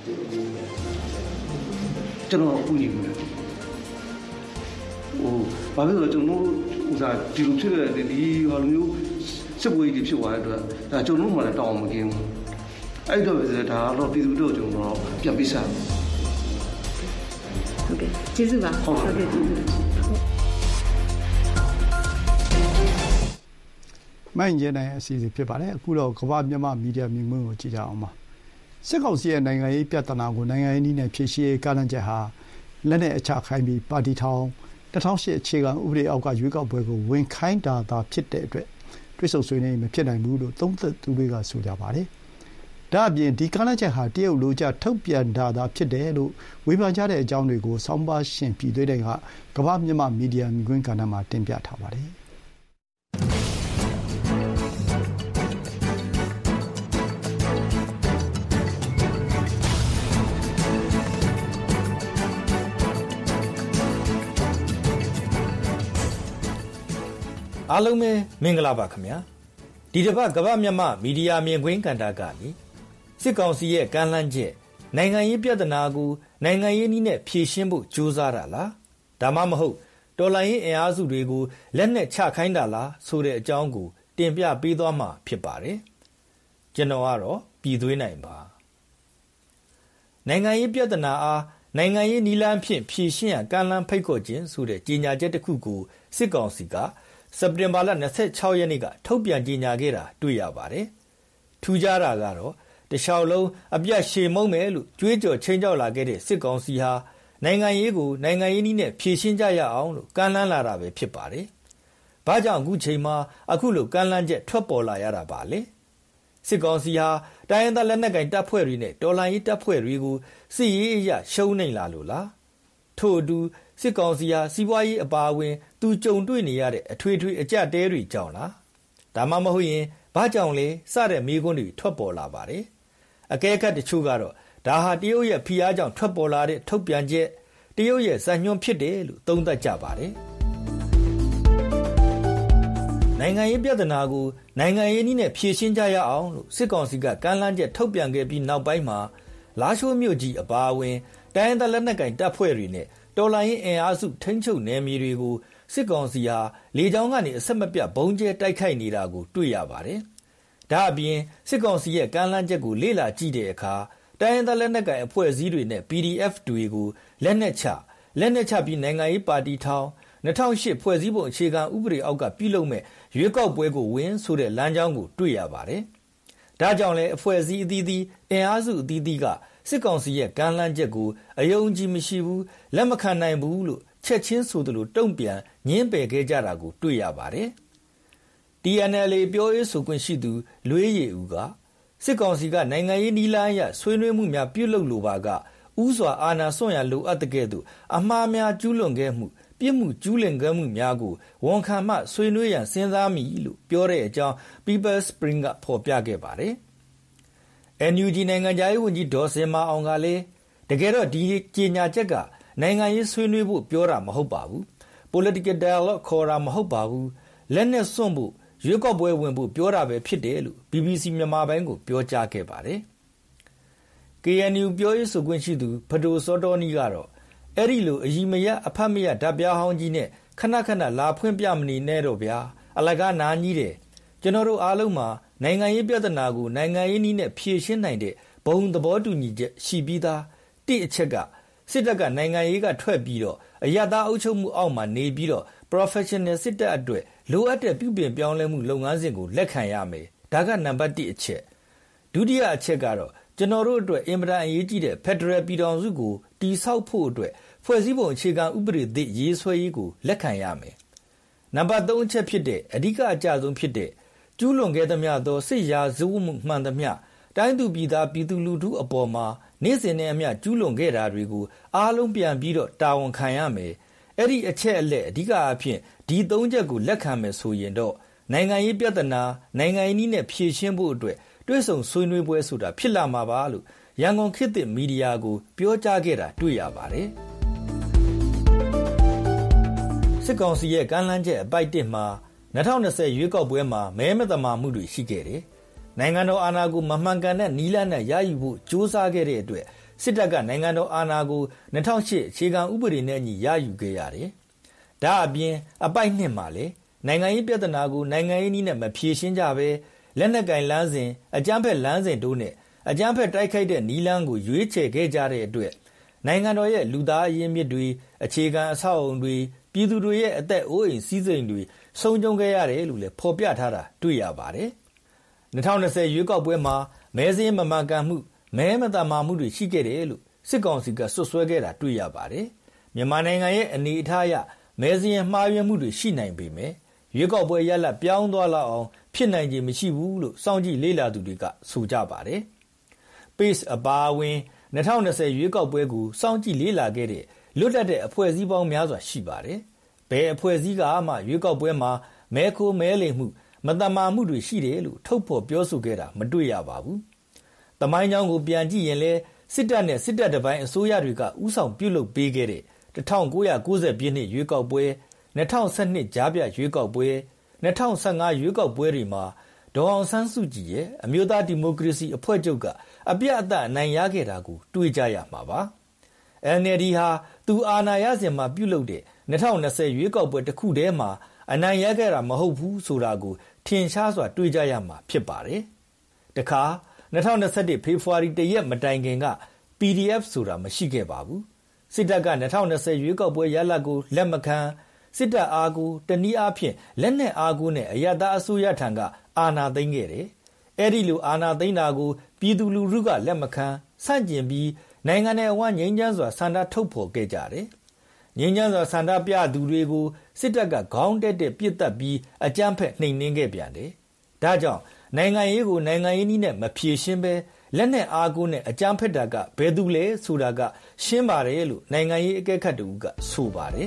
ကျွန်တော်အခုညီဘူးဟိုဘာဖြစ်လို့ကျွန်တော်ဥစားဒီလိုဖြစ်တဲ့ဒီဟာမျိုးစစ်ပွဲကြီးဖြစ်သွားတဲ့အတွက်ဒါကျွန်တော်မှလည်းတောင်းမကင်းဘူးအဲ့တော့ပဲဒါတော့ပြည်သူတို့ကျွန်တော်ပြန်ပြီးစားဟုတ်ကဲ့ကျေးဇူးပါဟုတ်ကဲ့ကျေးဇူးမိုင်းကျဲနိုင်အစီအစဉ်ဖြစ်ပါတယ်အခုတော့ကမ္ဘာမြန်မာမီဒီယာမြင်ကွင်းကိုကြည့်ကြအောင်ပါစစ်ကောင်စီရဲ့နိုင်ငံရေးပြဿနာကိုနိုင်ငံရေးနည်းနဲ့ဖြေရှင်းရေးကမ်းလှမ်းချက်ဟာလက်နက်အချခိုင်းပြီးပါတီထောင်၂၀၀၈အခြေခံဥပဒေအောက်ကရွေးကောက်ပွဲကိုဝင်ခိုင်းတာသာဖြစ်တဲ့အတွက်တွေ့ဆုံဆွေးနွေးမဖြစ်နိုင်ဘူးလို့သုံးသပ်သူတွေကဆိုကြပါတယ်။ဒါ့အပြင်ဒီကမ်းလှမ်းချက်ဟာတရုတ်လိုချထုတ်ပြန်တာသာဖြစ်တယ်လို့ဝေဖန်ကြတဲ့အကြောင်းတွေကိုဆောင်းပါးရှင်ပြည်သွေးတိုင်ကကမ္ဘာမြန်မာမီဒီယာမြင်ကွင်းကဏ္ဍမှာတင်ပြထားပါတယ်။အားလုံးပဲမင်္ဂလာပါခင်ဗျာဒီတစ်ပတ်ကမ္ဘာမြန်မာမီဒီယာမြင်ကွင်းကဏ္ဍကနေစစ်ကောင်စီရဲ့ကမ်းလှမ်းချက်နိုင်ငံရေးပြဿနာကိုနိုင်ငံရေးနည်းနဲ့ဖြေရှင်းဖို့ကြိုးစားတာလားဒါမှမဟုတ်တော်လှန်ရေးအင်အားစုတွေကိုလက်နက်ချခိုင်းတာလားဆိုတဲ့အကြောင်းကိုတင်ပြပေးသွားမှာဖြစ်ပါတယ်ကျွန်တော်ကတော့ပြည်သွေးနိုင်ပါနိုင်ငံရေးပြဿနာအားနိုင်ငံရေးနည်းလမ်းဖြင့်ဖြေရှင်းရန်ကမ်းလှမ်းဖိတ်ခေါ်ခြင်းဆိုတဲ့ကြေညာချက်တစ်ခုကိုစစ်ကောင်စီကစက်တင်ဘာလ၂၆ရက်နေ့ကထုတ်ပြန်ကြေညာခဲ့တာတွေ့ရပါတယ်။ထူးခြားတာကတော့တခြားလုံးအပြတ်ရှည်မုံမယ်လို့ကြွေးကြော်ချင်းကြောက်လာခဲ့တဲ့စစ်ကောင်စီဟာနိုင်ငံရေးကိုနိုင်ငံရေးနည်းနဲ့ဖြေရှင်းကြရအောင်လို့ကမ်းလှမ်းလာတာပဲဖြစ်ပါတယ်။ဘာကြောင့်အခုချိန်မှာအခုလိုကမ်းလှမ်းချက်ထွက်ပေါ်လာရတာပါလဲ။စစ်ကောင်စီဟာတိုင်းရင်းသားလက်နက်ကိုင်တပ်ဖွဲ့တွေနဲ့တော်လှန်ရေးတပ်ဖွဲ့တွေကိုစစ်ရေးအရရှုံးနိမ့်လာလို့လား။ထို့အတူစစ်ကောင်စီဟာစီးပွားရေးအပါအဝင်သူကြုံတွေ့နေရတဲ့အထွေထွေအကျပ်တဲတွေကြောင့်လားဒါမှမဟုတ်ရင်ဘာကြောင့်လဲစတဲ့မေးခွန်းတွေထွက်ပေါ်လာပါတယ်အကဲခတ်တချို့ကတော့ဒါဟာတရုတ်ရဲ့ဖိအားကြောင့်ထွက်ပေါ်လာတဲ့ထုတ်ပြန်ချက်တရုတ်ရဲ့ဇာညွှန်းဖြစ်တယ်လို့သုံးသပ်ကြပါတယ်နိုင်ငံရေးပြဿနာကိုနိုင်ငံရေးနည်းနဲ့ဖြေရှင်းကြရအောင်လို့စစ်ကောင်စီကကမ်းလှမ်းချက်ထုတ်ပြန်ခဲ့ပြီးနောက်ပိုင်းမှာလာရှိုးမြို့ကြီးအပါအဝင်တိုင်းရင်းသားလက်နက်ကိုင်တပ်ဖွဲ့တွေနဲ့တော်လှန်ရေးအင်အားစုထိန်းချုပ်နယ်မြေတွေကိုစစ်ကောင်စီဟာလေကြောင်းကနေအဆက်မပြတ်ဘုံကျဲတိုက်ခိုက်နေတာကိုတွေ့ရပါတယ်။ဒါအပြင်စစ်ကောင်စီရဲ့ကမ်းလှမ်းချက်ကိုလေ့လာကြည့်တဲ့အခါတိုင်းရင်းသားလက်နက်ကိုင်အဖွဲ့အစည်းတွေနဲ့ ပီ ဒီ အက်ဖ် တွေကိုလက်နက်ချလက်နက်ချပြီးနိုင်ငံရေးပါတီထောင်၂၀၀၈ဖွဲ့စည်းပုံအခြေခံဥပဒေအောက်ကပြုလုပ်မဲ့ရွေးကောက်ပွဲကိုဝင်ဆိုတဲ့လမ်းကြောင်းကိုတွေ့ရပါတယ်။ဒါကြောင့်လဲအဖွဲ့အစည်းအသီးသီးအင်အားစုအသီးသီးကစစ်ကောင်စီရဲ့ကမ်းလှမ်းချက်ကိုအယုံကြည်မရှိဘူးလက်မခံနိုင်ဘူးလို့ချက်ချင်းဆိုသလိုတုံ့ပြန်ညှင်းပယ်ခဲ့ကြတာကိုတွေ့ရပါတယ်။ တီ အန် အယ် အေ ပြောရေးဆိုခွင့်ရှိသူလွေးရည်ဦးကစစ်ကောင်စီကနိုင်ငံရေးနည်းလမ်းအရဆွေးနွေးမှုများပြုလုပ်လိုပါကဥစွာအာဏာစွန့်ရလိုအပ်တဲ့ကဲ့သို့အမှားများကျူးလွန်ခဲ့မှုပြစ်မှုကျူးလွန်ခဲ့မှုများကိုဝန်ခံမှဆွေးနွေးရန်စဉ်းစားမိလို့ပြောတဲ့အကြောင်း People Spring ကဖော်ပြခဲ့ပါတယ်။ အန် ယူ ဂျီ နိုင်ငံခြားရေးဝန်ကြီးဒေါ်စင်မာအောင်ကလည်းတကယ်တော့ဒီကြေညာချက်ကနိုင်ငံရေးဆွေးနွေးဖို့ပြောတာမဟုတ်ပါဘူး political dialogue ခေါ်တာမဟုတ်ပါဘူးလက်နဲ့စွန့်ဖို့ရွေးကောက်ပွဲဝင်ဖို့ပြောတာပဲဖြစ်တယ်လို့ ဘီ ဘီ စီ မြန်မာပိုင်းကိုပြောကြားခဲ့ပါတယ်။ ကေ အန် ယူ ပြောရေးဆိုခွင့်ရှိသူဖဒိုစောတောနီကတော့အဲ့ဒီလိုအကြီးမရအဖတ်မရဓာတ်ပြားဟောင်းကြီးနဲ့ခဏခဏလာဖွင့်ပြမနေနဲ့တော့ဗျာအလကားနာကြီးတယ်ကျွန်တော်တို့အားလုံးမှာနိုင်ငံရေးပြဿနာကိုနိုင်ငံရေးနည်းနဲ့ဖြေရှင်းနိုင်တဲ့ဘုံသဘောတူညီချက်ရှိပြီးသားတိအချက်ကစစ်တပ်ကနိုင်ငံရေးကထွက်ပြီးတော့အရသာအုပ်ချုပ်မှုအောက်မှာနေပြီးတော့ professional စစ်တပ်အတွက်လိုအပ်တဲ့ပြုပြင်ပြောင်းလဲမှုလုပ်ငန်းစဉ်ကိုလက်ခံရမယ်ဒါကနံပါတ်တစ်အချက်ဒုတိယအချက်ကတော့ကျွန်တော်တို့အတွက်အင်မတန်အရေးကြီးတဲ့ Federal ပြည်ထောင်စုကိုတည်ဆောက်ဖို့အတွက်ဖွဲ့စည်းပုံအခြေခံဥပဒေသစ်ရေးဆွဲရေးကိုလက်ခံရမယ်နံပါတ်သုံးအချက်ဖြစ်တဲ့အဓိကအကျဆုံးဖြစ်တဲ့ကျူးလွန်ခဲ့သမျှသောစစ်ရာဇဝတ်မှုမှန်သမျှတိုင်းသူပြည်သားပြည်သူလူထုအပေါ်မှာနေ့စဉ်နဲ့အမျှကျူးလွန်ခဲ့တာတွေကိုအားလုံးပြန်ပြီးတော့တာဝန်ခံရမယ်အဲ့ဒီအချက်အလက်အဓိကအဖြစ်ဒီသုံးချက်ကိုလက်ခံမယ်ဆိုရင်တော့နိုင်ငံရေးပြဿနာနိုင်ငံရေးနည်းနဲ့ဖြေရှင်းဖို့အတွက်တွဲဆုံဆွေးနွေးပွဲဆိုတာဖြစ်လာမှာပါလို့ရန်ကုန်ခေတ်သစ်မီဒီယာကိုပြောကြားခဲ့တာတွေ့ရပါတယ်စစ်ကောင်စီရဲ့ကမ်းလှမ်းချက်အပိုက်တစ်မှာ၂၀၂၀ရွေးကောက်ပွဲမှာမဲမသမာမှုတွေရှိခဲ့တယ်နိုင်ငံတော်အာဏာကိုမမှန်ကန်တဲ့နီးလန်းနဲ့ရယူဖို့ကြိုးစားခဲ့တဲ့အတွက်စစ်တပ်ကနိုင်ငံတော်အာဏာကို၂၀၀၈အခြေခံဥပဒေနဲ့အညီရယူခဲ့ရတယ်။ဒါအပြင်အပိုက်နှစ်မှာလေနိုင်ငံရေးပြဿနာကိုနိုင်ငံရေးနည်းနဲ့မဖြေရှင်းကြဘဲလက်နက်ကင်လမ်းစဉ်အကြမ်းဖက်လမ်းစဉ်တို့နဲ့အကြမ်းဖက်တိုက်ခိုက်တဲ့နီးလန်းကိုရွေးချယ်ခဲ့ကြတဲ့အတွက်နိုင်ငံတော်ရဲ့လူသားအရင်းမြစ်တွေအခြေခံအဆောက်အုံတွေပြည်သူတွေရဲ့အသက်အိုးအိမ်စီးစိမ်တွေဆုံးရှုံးခဲ့ရတယ်လို့လည်းဖော်ပြထားတာတွေ့ရပါတယ်။၂၀၂၀ရွေးကောက်ပွဲမှာမဲစင်းမမှန်ကန်မှုမဲမတမာမှုတွေရှိခဲ့တယ်လို့စစ်ကောင်စီကဆွဆွဲခဲ့တာတွေ့ရပါတယ်မြန်မာနိုင်ငံရဲ့အနေအထားအရမဲစရင်မှားယွင်းမှုတွေရှိနိုင်ပေမဲ့ရွေးကောက်ပွဲရလဒ်ပြောင်းသွားလောက်အောင်ဖြစ်နိုင်ခြင်းမရှိဘူးလို့စောင့်ကြည့်လေ့လာသူတွေကဆိုကြပါတယ် Pace အပါအဝင်၂၀၂၀ရွေးကောက်ပွဲကိုစောင့်ကြည့်လေ့လာခဲ့တဲ့လွတ်လပ်တဲ့အဖွဲ့အစည်းပေါင်းများစွာရှိပါတယ်ဘယ်အဖွဲ့အစည်းကမှရွေးကောက်ပွဲမှာမဲခိုးမဲလိမ်မှုမတမာမှုတွေရှိတယ်လို့ထုတ်ဖော်ပြောဆိုခဲ့တာမတွေ့ရပါဘူးတမိုင်းကြောင်းကိုပြန်ကြည့်ရင်လဲစစ်တပ်နဲ့စစ်တပ်တပိုင်းအစိုးရတွေကဥဆောင်ပြုလုပ်ပေးခဲ့တဲ့၁၉၉၀ပြည့်နှစ်ရွေးကောက်ပွဲ၂၀၁၂ကြားပြရွေးကောက်ပွဲ၂၀၁၅ရွေးကောက်ပွဲတွေမှာဒေါ်အောင်ဆန်းစုကြည်ရဲ့အမျိုးသားဒီမိုကရေစီအဖွဲ့ချုပ်ကအပြတ်အသတ်အနိုင်ရခဲ့တာကိုတွေ့ကြရမှာပါ အန် အယ် လ် ဒီ ဟာသူအာဏာရစဉ်မှာပြုလုပ်တဲ့၂၀၂၀ရွေးကောက်ပွဲတစ်ခုတည်းမှာအနိုင်ရခဲ့တာမဟုတ်ဘူးဆိုတာကိုထင်ရှားစွာတွေ့ကြရမှာဖြစ်ပါတယ်တခါ၂၀၂၁ဖေဖော်ဝါရီတရက်မတိုင်ခင်က ပီ ဒီ အက်ဖ် ဆိုတာမရှိခဲ့ပါဘူးစစ်တပ်က၂၀၂၀ရွေးကောက်ပွဲရလဒ်ကိုလက်မခံစစ်တပ်အားကိုတနည်းအားဖြင့်လက်နက်အားကိုနဲ့အယက်သားအစိုးရထံကအာဏာသိမ်းခဲ့တယ်အဲ့ဒီလိုအာဏာသိမ်းတာကိုပြည်သူလူထုကလက်မခံဆန့်ကျင်ပြီးနိုင်ငံရဲ့အဝန်းငြိမ်းချမ်းစွာဆန္ဒထုတ်ဖော်ခဲ့ကြတယ်ငြိမ်းချမ်းစွာဆန္ဒပြသူတွေကိုစစ်တပ်ကခေါင်းတက်တက်ပစ်တက်ပြီးအကြမ်းဖက်နှိမ်နင်းခဲ့ပြန်တယ်ဒါကြောင့်နိုင်ငံရေးကိုနိုင်ငံရေးနည်းနဲ့မဖြေရှင်းပဲလက်နက်အားကိုနဲ့အကြမ်းဖက်တာကဘယ်သူလဲဆိုတာကရှင်းပါတယ်လို့နိုင်ငံရေးအကဲခတ်တူကဆိုပါတယ်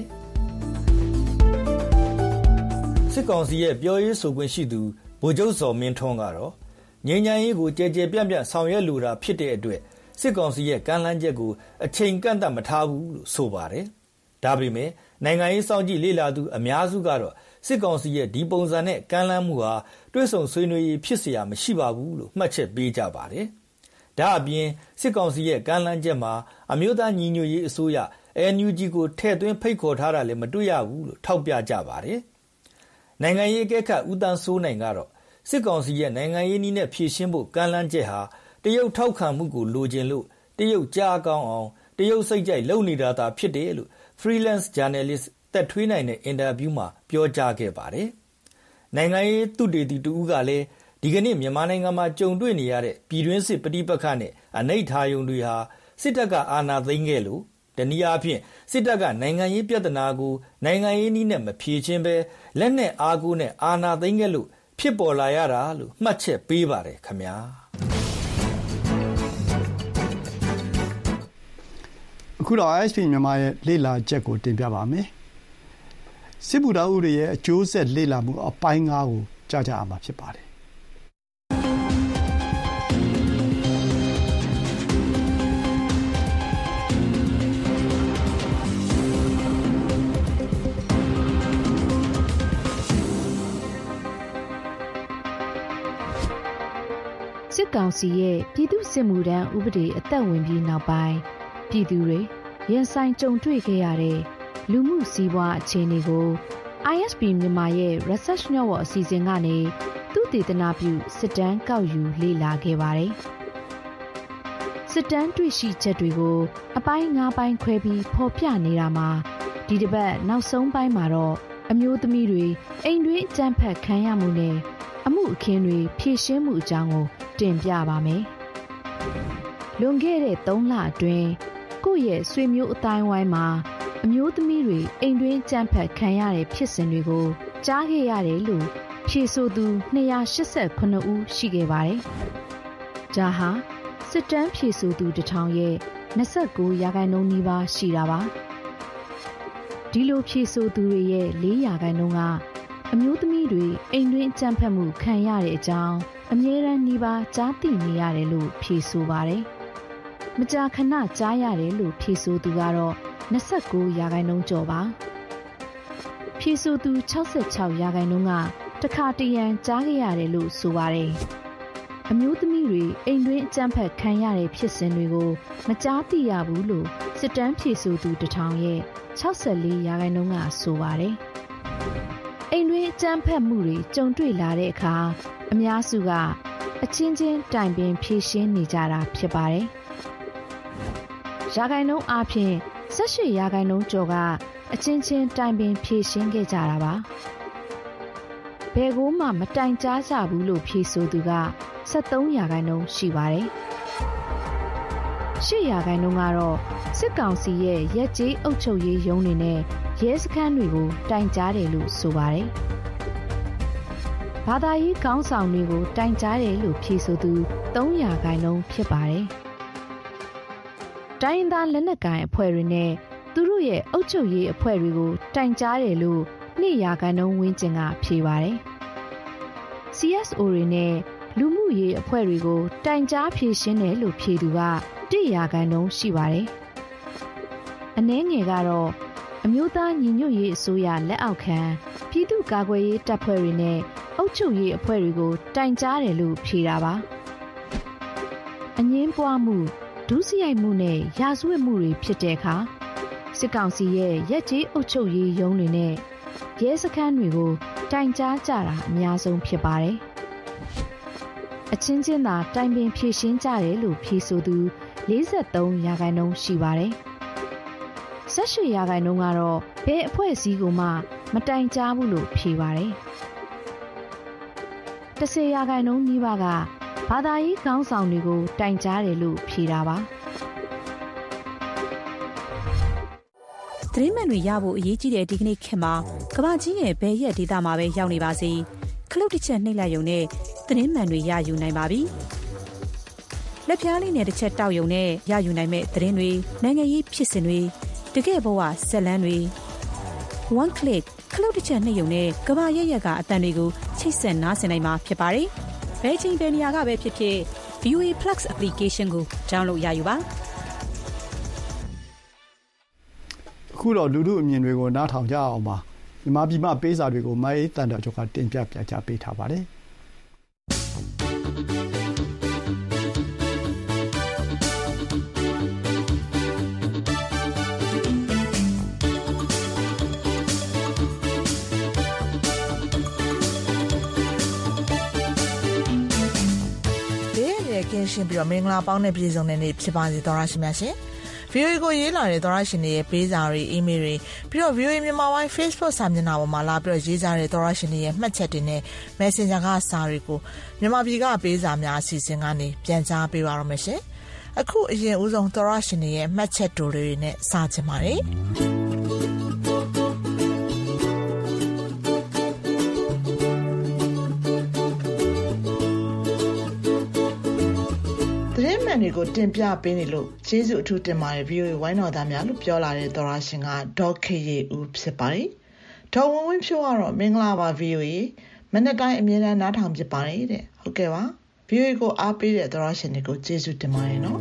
စစ်ကောင်စီရဲ့ပြောရေးဆိုခွင့်ရှိသူဗိုလ်ချုပ်စော်မင်းထွန်းကတော့ငြိမ်းချမ်းရေးကိုကြဲကြဲပြန့်ပြန့်ဆောင်ရွက်လိုတာဖြစ်တဲ့အတွက်စစ်ကောင်စီရဲ့ကမ်းလှမ်းချက်ကိုအချိန်ကန့်သတ်မထားဘူးလို့ဆိုပါတယ်ဒါပေမဲ့နိုင်ငံရေးစောင့်ကြည့်လေ့လာသူအများစုကတော့စစ်ကောင်စီရဲ့ဒီပုံစံနဲ့ကမ်းလှမ်းမှုဟာတွဲဆုံဆွေးနွေးရေးဖြစ်เสียမရှိပါဘူးလို့မှတ်ချက်ပေးကြပါတယ်ဒါအပြင်စစ်ကောင်စီရဲ့ကမ်းလှမ်းချက်မှာအမျိုးသားညီညွတ်ရေးအစိုးရ အန် ယူ ဂျီ ကိုထည့်သွင်းဖိတ်ခေါ်ထားတာလည်းမတွေ့ရဘူးလို့ထောက်ပြကြပါတယ်နိုင်ငံရေးအကဲခတ်ဦးတန်းစိုးနိုင်ကတော့စစ်ကောင်စီရဲ့နိုင်ငံရေးနည်းနဲ့ဖြည့်ရှင်းဖို့ကမ်းလှမ်းချက်ဟာတရုတ်ထောက်ခံမှုကိုလိုချင်လို့တရုတ်ကြားကောင်းအောင်တရုတ်စိတ်ကြိုက်လုပ်နေတာသာဖြစ်တယ်လို့ freelance journalist တက်ထွေးနိုင်တဲ့အင်တာဗျူးမှာပြောကြားခဲ့ပါတယ်နိုင်ငံရေးသုတေသီတူကလည်းဒီကနေ့မြန်မာနိုင်ငံမှာကြုံတွေ့နေရတဲ့ပြည်တွင်းစစ်ပဋိပက္ခနဲ့အနိဋ္ဌာယုံတွေဟာစစ်တပ်ကအာဏာသိမ်းခဲ့လို့တနည်းအားဖြင့်စစ်တပ်ကနိုင်ငံရေးပြဿနာကိုနိုင်ငံရေးနည်းနဲ့မဖြေရှင်းပဲလက်နက်အားကိုနဲ့အာဏာသိမ်းခဲ့လို့ဖြစ်ပေါ်လာရတာလို့မှတ်ချက်ပေးပါတယ်ခင်ဗျာအခုတော့ အိုင် အက်စ် ပီ မြန်မာရဲ့လေ့လာချက်ကိုတင်ပြပါမယ်စစ်ဗုဒ္ဓဥတွေရဲ့အကျိုးဆက်လေ့လာမှုအပိုင်းငါးကိုကြားကြရမှာဖြစ်ပါတယ်စစ်ကောင်စီရဲ့ပြည်သူ့စစ်မှုထမ်းဥပဒေအသက်ဝင်ပြီးနောက်ပိုင်းပြည်သူတွေရင်ဆိုင်ကြုံတွေ့ခဲ့ရတဲ့လူမှုစီးပွားအခြေအနေကို အိုင် အက်စ် ပီ မြန်မာရဲ့ Research Network အစီအစဉ်ကနေသုတေသနပြုစစ်တမ်းကောက်ယူလေ့လာခဲ့ပါတယ်။စစ်တမ်းတွေ့ရှိချက်တွေကိုအပိုင်း၅ပိုင်းခွဲပြီးဖော်ပြနေတာမှာဒီတစ်ပတ်နောက်ဆုံးပိုင်းမှာတော့အမျိုးသမီးတွေအိမ်တွင်းအကြမ်းဖက်ခံရမှုနဲ့အမှုအခင်းတွေဖြေရှင်းမှုအကြောင်းကိုတင်ပြပါမယ်။လွန်ခဲ့တဲ့သုံးလအတွင်းကိုယ့်ရဲ့ဆွေမျိုးအတိုင်းဝိုင်းမှာအမျိုးသမီးတွေအိမ်တွင်းကြမ်းဖက်ခံရတဲ့ဖြစ်စဉ်တွေကိုကြားခဲ့ရတယ်လို့ဖြေဆိုသူနှစ်ရာ၈၈ဦးရှိခဲ့ပါတယ်။ဒါဟာစစ်တမ်းဖြေဆိုသူတစ်ထောင်ရဲ့၂၉ရာခိုင်နှုန်းနီးပါးရှိတာပါ။ဒီလိုဖြေဆိုသူတွေရဲ့၄ရာခိုင်နှုန်းကအမျိုးသမီးတွေအိမ်တွင်းကြမ်းဖက်မှုခံရတဲ့အကြောင်းအမြဲတမ်းနှီးပါကြားသိနေရတယ်လို့ဖြေဆိုပါတယ်။မကြာခဏကြားရတယ်လို့ဖြေဆိုသူကတော့၂၉ရာခိုင်နှုန်းကျော်ပါ။ဖြေဆိုသူ၆၆ရာခိုင်နှုန်းကတခါတရံကြားခဲ့ရတယ်လို့ဆိုပါတယ်။အမျိုးသမီးတွေအိမ်တွင်းအကြမ်းဖက်ခံရတဲ့ဖြစ်စဉ်တွေကိုမကြားသိရဘူးလို့စစ်တမ်းဖြေဆိုသူတစ်ထောင်ရဲ့၆၄ရာခိုင်နှုန်းကဆိုပါတယ်။အိမ်တွင်းအကြမ်းဖက်မှုတွေကြုံတွေ့လာတဲ့အခါအများစုကအချင်းချင်းတိုင်ပင်ဖြေရှင်းနေကြတာဖြစ်ပါတယ်။ရာခိုင်နှုန်းအားဖြင့်၁၈ရာခိုင်နှုန်းကျော်ကအချင်းချင်းတိုင်ပင်ဖြေရှင်းခဲ့ကြတာပါ။ဘယ်ကိုမှမတိုင်ကြားကြဘူးလို့ဖြေဆိုသူက၁၃ရာခိုင်နှုန်းရှိပါတယ်။ရှစ်ရာခိုင်နှုန်းကတော့စစ်ကောင်စီရဲ့ရက်ကျေးအုပ်ချုပ်ရေးရုံးတွေနဲ့ရဲစခန်းတွေကိုတိုင်ကြားတယ်လို့ဆိုပါတယ်။ဘာသာရေးခေါင်းဆောင်တွေကိုတိုင်ကြားတယ်လို့ဖြေဆိုသူသုံးရာခိုင်နှုန်းဖြစ်ပါတယ်။တိုင်းရင်းသားလက်နက်ကိုင်အဖွဲ့တွေနဲ့သူတို့ရဲ့အုပ်ချုပ်ရေးအဖွဲ့တွေကိုတိုင်ကြားတယ်လို့နှစ်ရာခိုင်နှုန်းဝန်းကျင်ကဖြေပါတယ်။ စီ အက်စ် အို တွေနဲ့လူမှုရေးအဖွဲ့တွေကိုတိုင်ကြားဖြေရှင်းတယ်လို့ဖြေသူကတစ်ရာခိုင်နှုန်းရှိပါတယ်။အနည်းငယ်ကတော့အမျိုးသားညီညွတ်ရေးအစိုးရလက်အောက်ခံပြည်သူ့ကာကွယ်ရေးတပ်ဖွဲ့တွေနဲ့အုပ်ချုပ်ရေးအဖွဲ့တွေကိုတိုင်ကြားတယ်လို့ဖြေတာပါ။အငင်းပွားမှုဒုစရိုက်မှုနဲ့ရာဇဝတ်မှုတွေဖြစ်တဲ့အခါစစ်ကောင်စီရဲ့ရက်ကျေးအုပ်ချုပ်ရေးရုံးတွေနဲ့ရဲစခန်းတွေကိုတိုင်ကြားကြတာအများဆုံးဖြစ်ပါတယ်။အချင်းချင်းသာတိုင်ပင်ဖြေရှင်းကြတယ်လို့ဖြေဆိုသူလေးสิบสามရာခိုင်နှုန်းရှိပါတယ်။ဆယ့်ရှစ်ရာခိုင်နှုန်းကတော့ဘယ်အဖွဲ့အစည်းကိုမှမတိုင်ကြားဘူးလို့ဖြေပါတယ်။တစ်ဆယ်ရာခိုင်နှုန်းနီးပါးကဘာသာရေးခေါင်းဆောင်တွေကိုတိုင်ကြားတယ်လို့ဖြေတာပါ။သတင်းမှန်တွေရဖို့အရေးကြီးတဲ့ဒီကနေ့ခေတ်မှာကမ္ဘာကြီးရဲ့ဘယ်ရက်ဒေသမှာပဲရောက်နေပါစေခလုတ်တစ်ချက်နှိပ်လိုက်ရုံနဲ့သတင်းမှန်တွေရယူနိုင်ပါပြီ။လက်ပြားလေးနဲ့တစ်ချက်တောက်ရုံနဲ့ရယူနိုင်မဲ့သတင်းတွေနိုင်ငံရေးဖြစ်စဉ်တွေတကယ့်ဘဝဇာတ်လမ်းတွေ one click ခလုတ်တစ်ချက်နှိပ်ရုံနဲ့ကမ္ဘာရဲ့ရက်ကအတန်တွေကိုချိတ်ဆက်နားဆင်နိုင်မှာဖြစ်ပါတယ်။ဘယ်ချိန်ဘယ်နေရာကပဲဖြစ်ဖြစ် ဗီ အို အေ Plus application ကို download ရယူပါ။အခုတော့လူလူအမြင်တွေကိုနားထောင်ကြအောင်ပါမြန်မာပြည်မှာပေးစာတွေကိုမိုင်းတန်တော်ချုပ်ကတင်ပြပြချပေးထားပါတယ်ကင်းရှင်းပြီးတော့မင်္ဂလာပေါင်းနဲ့ပြည်စုံတဲ့နေ့ဖြစ်ပါစေသောရရှိမြရှင် ဗီအိုအေ ကိုရေးလာတဲ့သောရရှင်တွေရဲ့ပေးစာတွေအီးမေးလ်တွေပြီးတော့ ဗီအိုအေ မြန်မာပိုင်း Facebook စာမျက်နှာပေါ်မှာလာပြီးတော့ရေးကြတဲ့သောရရှင်တွေရဲ့မှတ်ချက်တွေနဲ့ Messenger ကစာတွေကိုမြန်မာပြည်ကပေးစာများအစီအစဉ်ကနေပြန်ကြားပေးပါရမယ်ရှင်အခုအရင်ဦးဆုံးသောရရှင်တွေရဲ့မှတ်ချက်တိုတွေနဲ့စာချင်ပါတယ်တွေကိုတင်ပြပေးနေလို့ကျေးဇူးအထူးတင်ပါတယ် ဗီအိုအေ ဝိုင်းတော်သားများလို့ပြောလာတဲ့သောရရှင်ကဒေါက်ခေရီဦးဖြစ်ပါတယ်ဒေါ်ဝင်းဝင်းဖြိုးကတော့မင်္ဂလာပါ ဗီအိုအေ မနေ့တိုင်းအမြဲတမ်းနားထောင်ဖြစ်ပါတယ်တဲ့ဟုတ်ကဲ့ပါ ဗီအိုအေ ကိုအားပေးတဲ့သောရရှင်တွေကိုကျေးဇူးတင်ပါတယ်နော်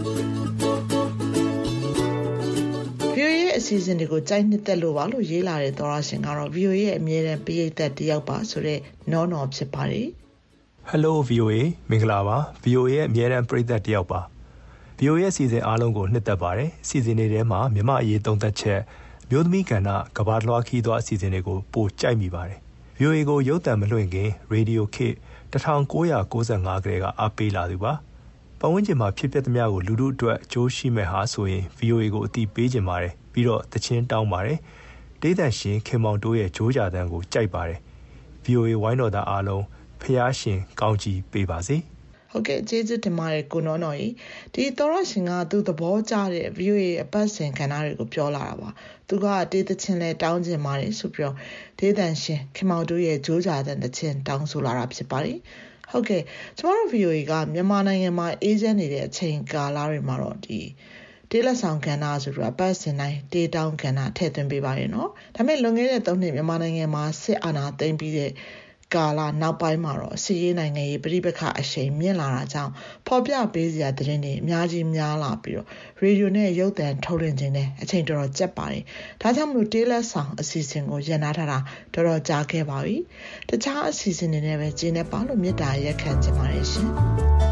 ဗီအိုအေ ရဲ့အစီအစဉ်တွေကိုကြိုက်နှစ်သက်လို့ပါလို့ရေးလာတဲ့သောရရှင်ကတော့ ဗီအိုအေ ရဲ့အမြဲတမ်းပရိသတ်တယောက်ပါဆိုတဲ့နော်နော်ဖြစ်ပါတယ် Hello ဗီအိုအေ မင်္ဂလာပါ ဗီအိုအေ ရဲ့အမြဲတမ်းပရိသတ်တယောက်ပါဗီအိုအေ ရဲ့စီစဉ်အားလုံးကိုနှစ်သက်ပါတယ်။စီစဉ်နေတဲ့မှာမြမအရေးသုံးသက်ချက်မျိုးသမီးကဏ္ဍကဘာလွှာခီးသွားအစီအစဉ်တွေကိုပိုကြိုက်မိပါတယ်။ ဗီအိုအေ ကိုရုပ်သံမလွှင့်ခင်ရေဒီယိုခေတ်nineteen ninety-fiveကလေးကအားပေးလာသူပါ။ပတ်ဝန်းကျင်မှာဖြစ်ပျက်သမျှကိုလူလူအတွက်အကျိုးရှိမဲ့ဟာဆိုရင် ဗီအိုအေ ကိုအတိပေးခြင်းပါတယ်။ပြီးတော့တခြင်းတောင်းပါတယ်။ဒေသရှင်ခင်မောင်တိုးရဲ့ဂျိုးကြတန်းကိုကြိုက်ပါတယ်။ ဗီအိုအေ ဝိုင်းတော်သားအားလုံးဖျားရှင်ကောင်းကြီးပေးပါစေ။ဟုတ်ကဲ့ကျေးဇူးတင်ပါတယ်ကိုနော်နော်ကြီးဒီသောရရှင်ကသူ့သဘောကျတဲ့ ဗီအိုအေ အပတ်စဉ်ခန္ဓာတွေကိုပြောလာတာပါသူကတေးသချင်းလဲတောင်းကျင်ပါတယ်ဆိုပြီးတော့ဒေသရှင်ခင်မောင်တို့ရဲ့ဂျိုးကြတဲ့သချင်းတောင်းဆိုလာတာဖြစ်ပါတယ်ဟုတ်ကဲ့ကျမတို့ ဗီအိုအေ ကမြန်မာနိုင်ငံမှာအေးချမ်းနေတဲ့အချိန်ကာလတွေမှာတော့ဒီတေးလက်ဆောင်ကဏ္ဍဆိုပြီးတော့အပတ်စဉ်တိုင်းတေးတောင်းကဏ္ဍထည့်သွင်းပေးပါတယ်နော်ဒါပေမဲ့လွန်ခဲ့တဲ့သုံးနှစ်မြန်မာနိုင်ငံမှာစစ်အာဏာသိမ်းပြီးတဲ့ကာလနောက်ပိုင်းမှာတော့စီးရေးနိုင်ငံရေးပြည်ပခအရှိန်မြင့်လာတာကြောင့်ဖော်ပြပေးစရာသတင်းတွေအများကြီးများလာပြီးတော့ရေဒီယိုနဲ့ရုပ်သံထုတ်လွှင့်ခြင်းနဲ့အချိန်တော်တော်ကျက်ပါတယ်။ဒါကြောင့်မလို့တေးလက်ဆောင်အစီအစဉ်ကိုရန်နာထားတာတော်တော်ကြာခဲ့ပါပြီ။တခြားအစီအစဉ်တွေနဲ့ပဲကျင်းနေပါလို့မေတ္တာရက်ခံချင်ပါတယ်ရှင်။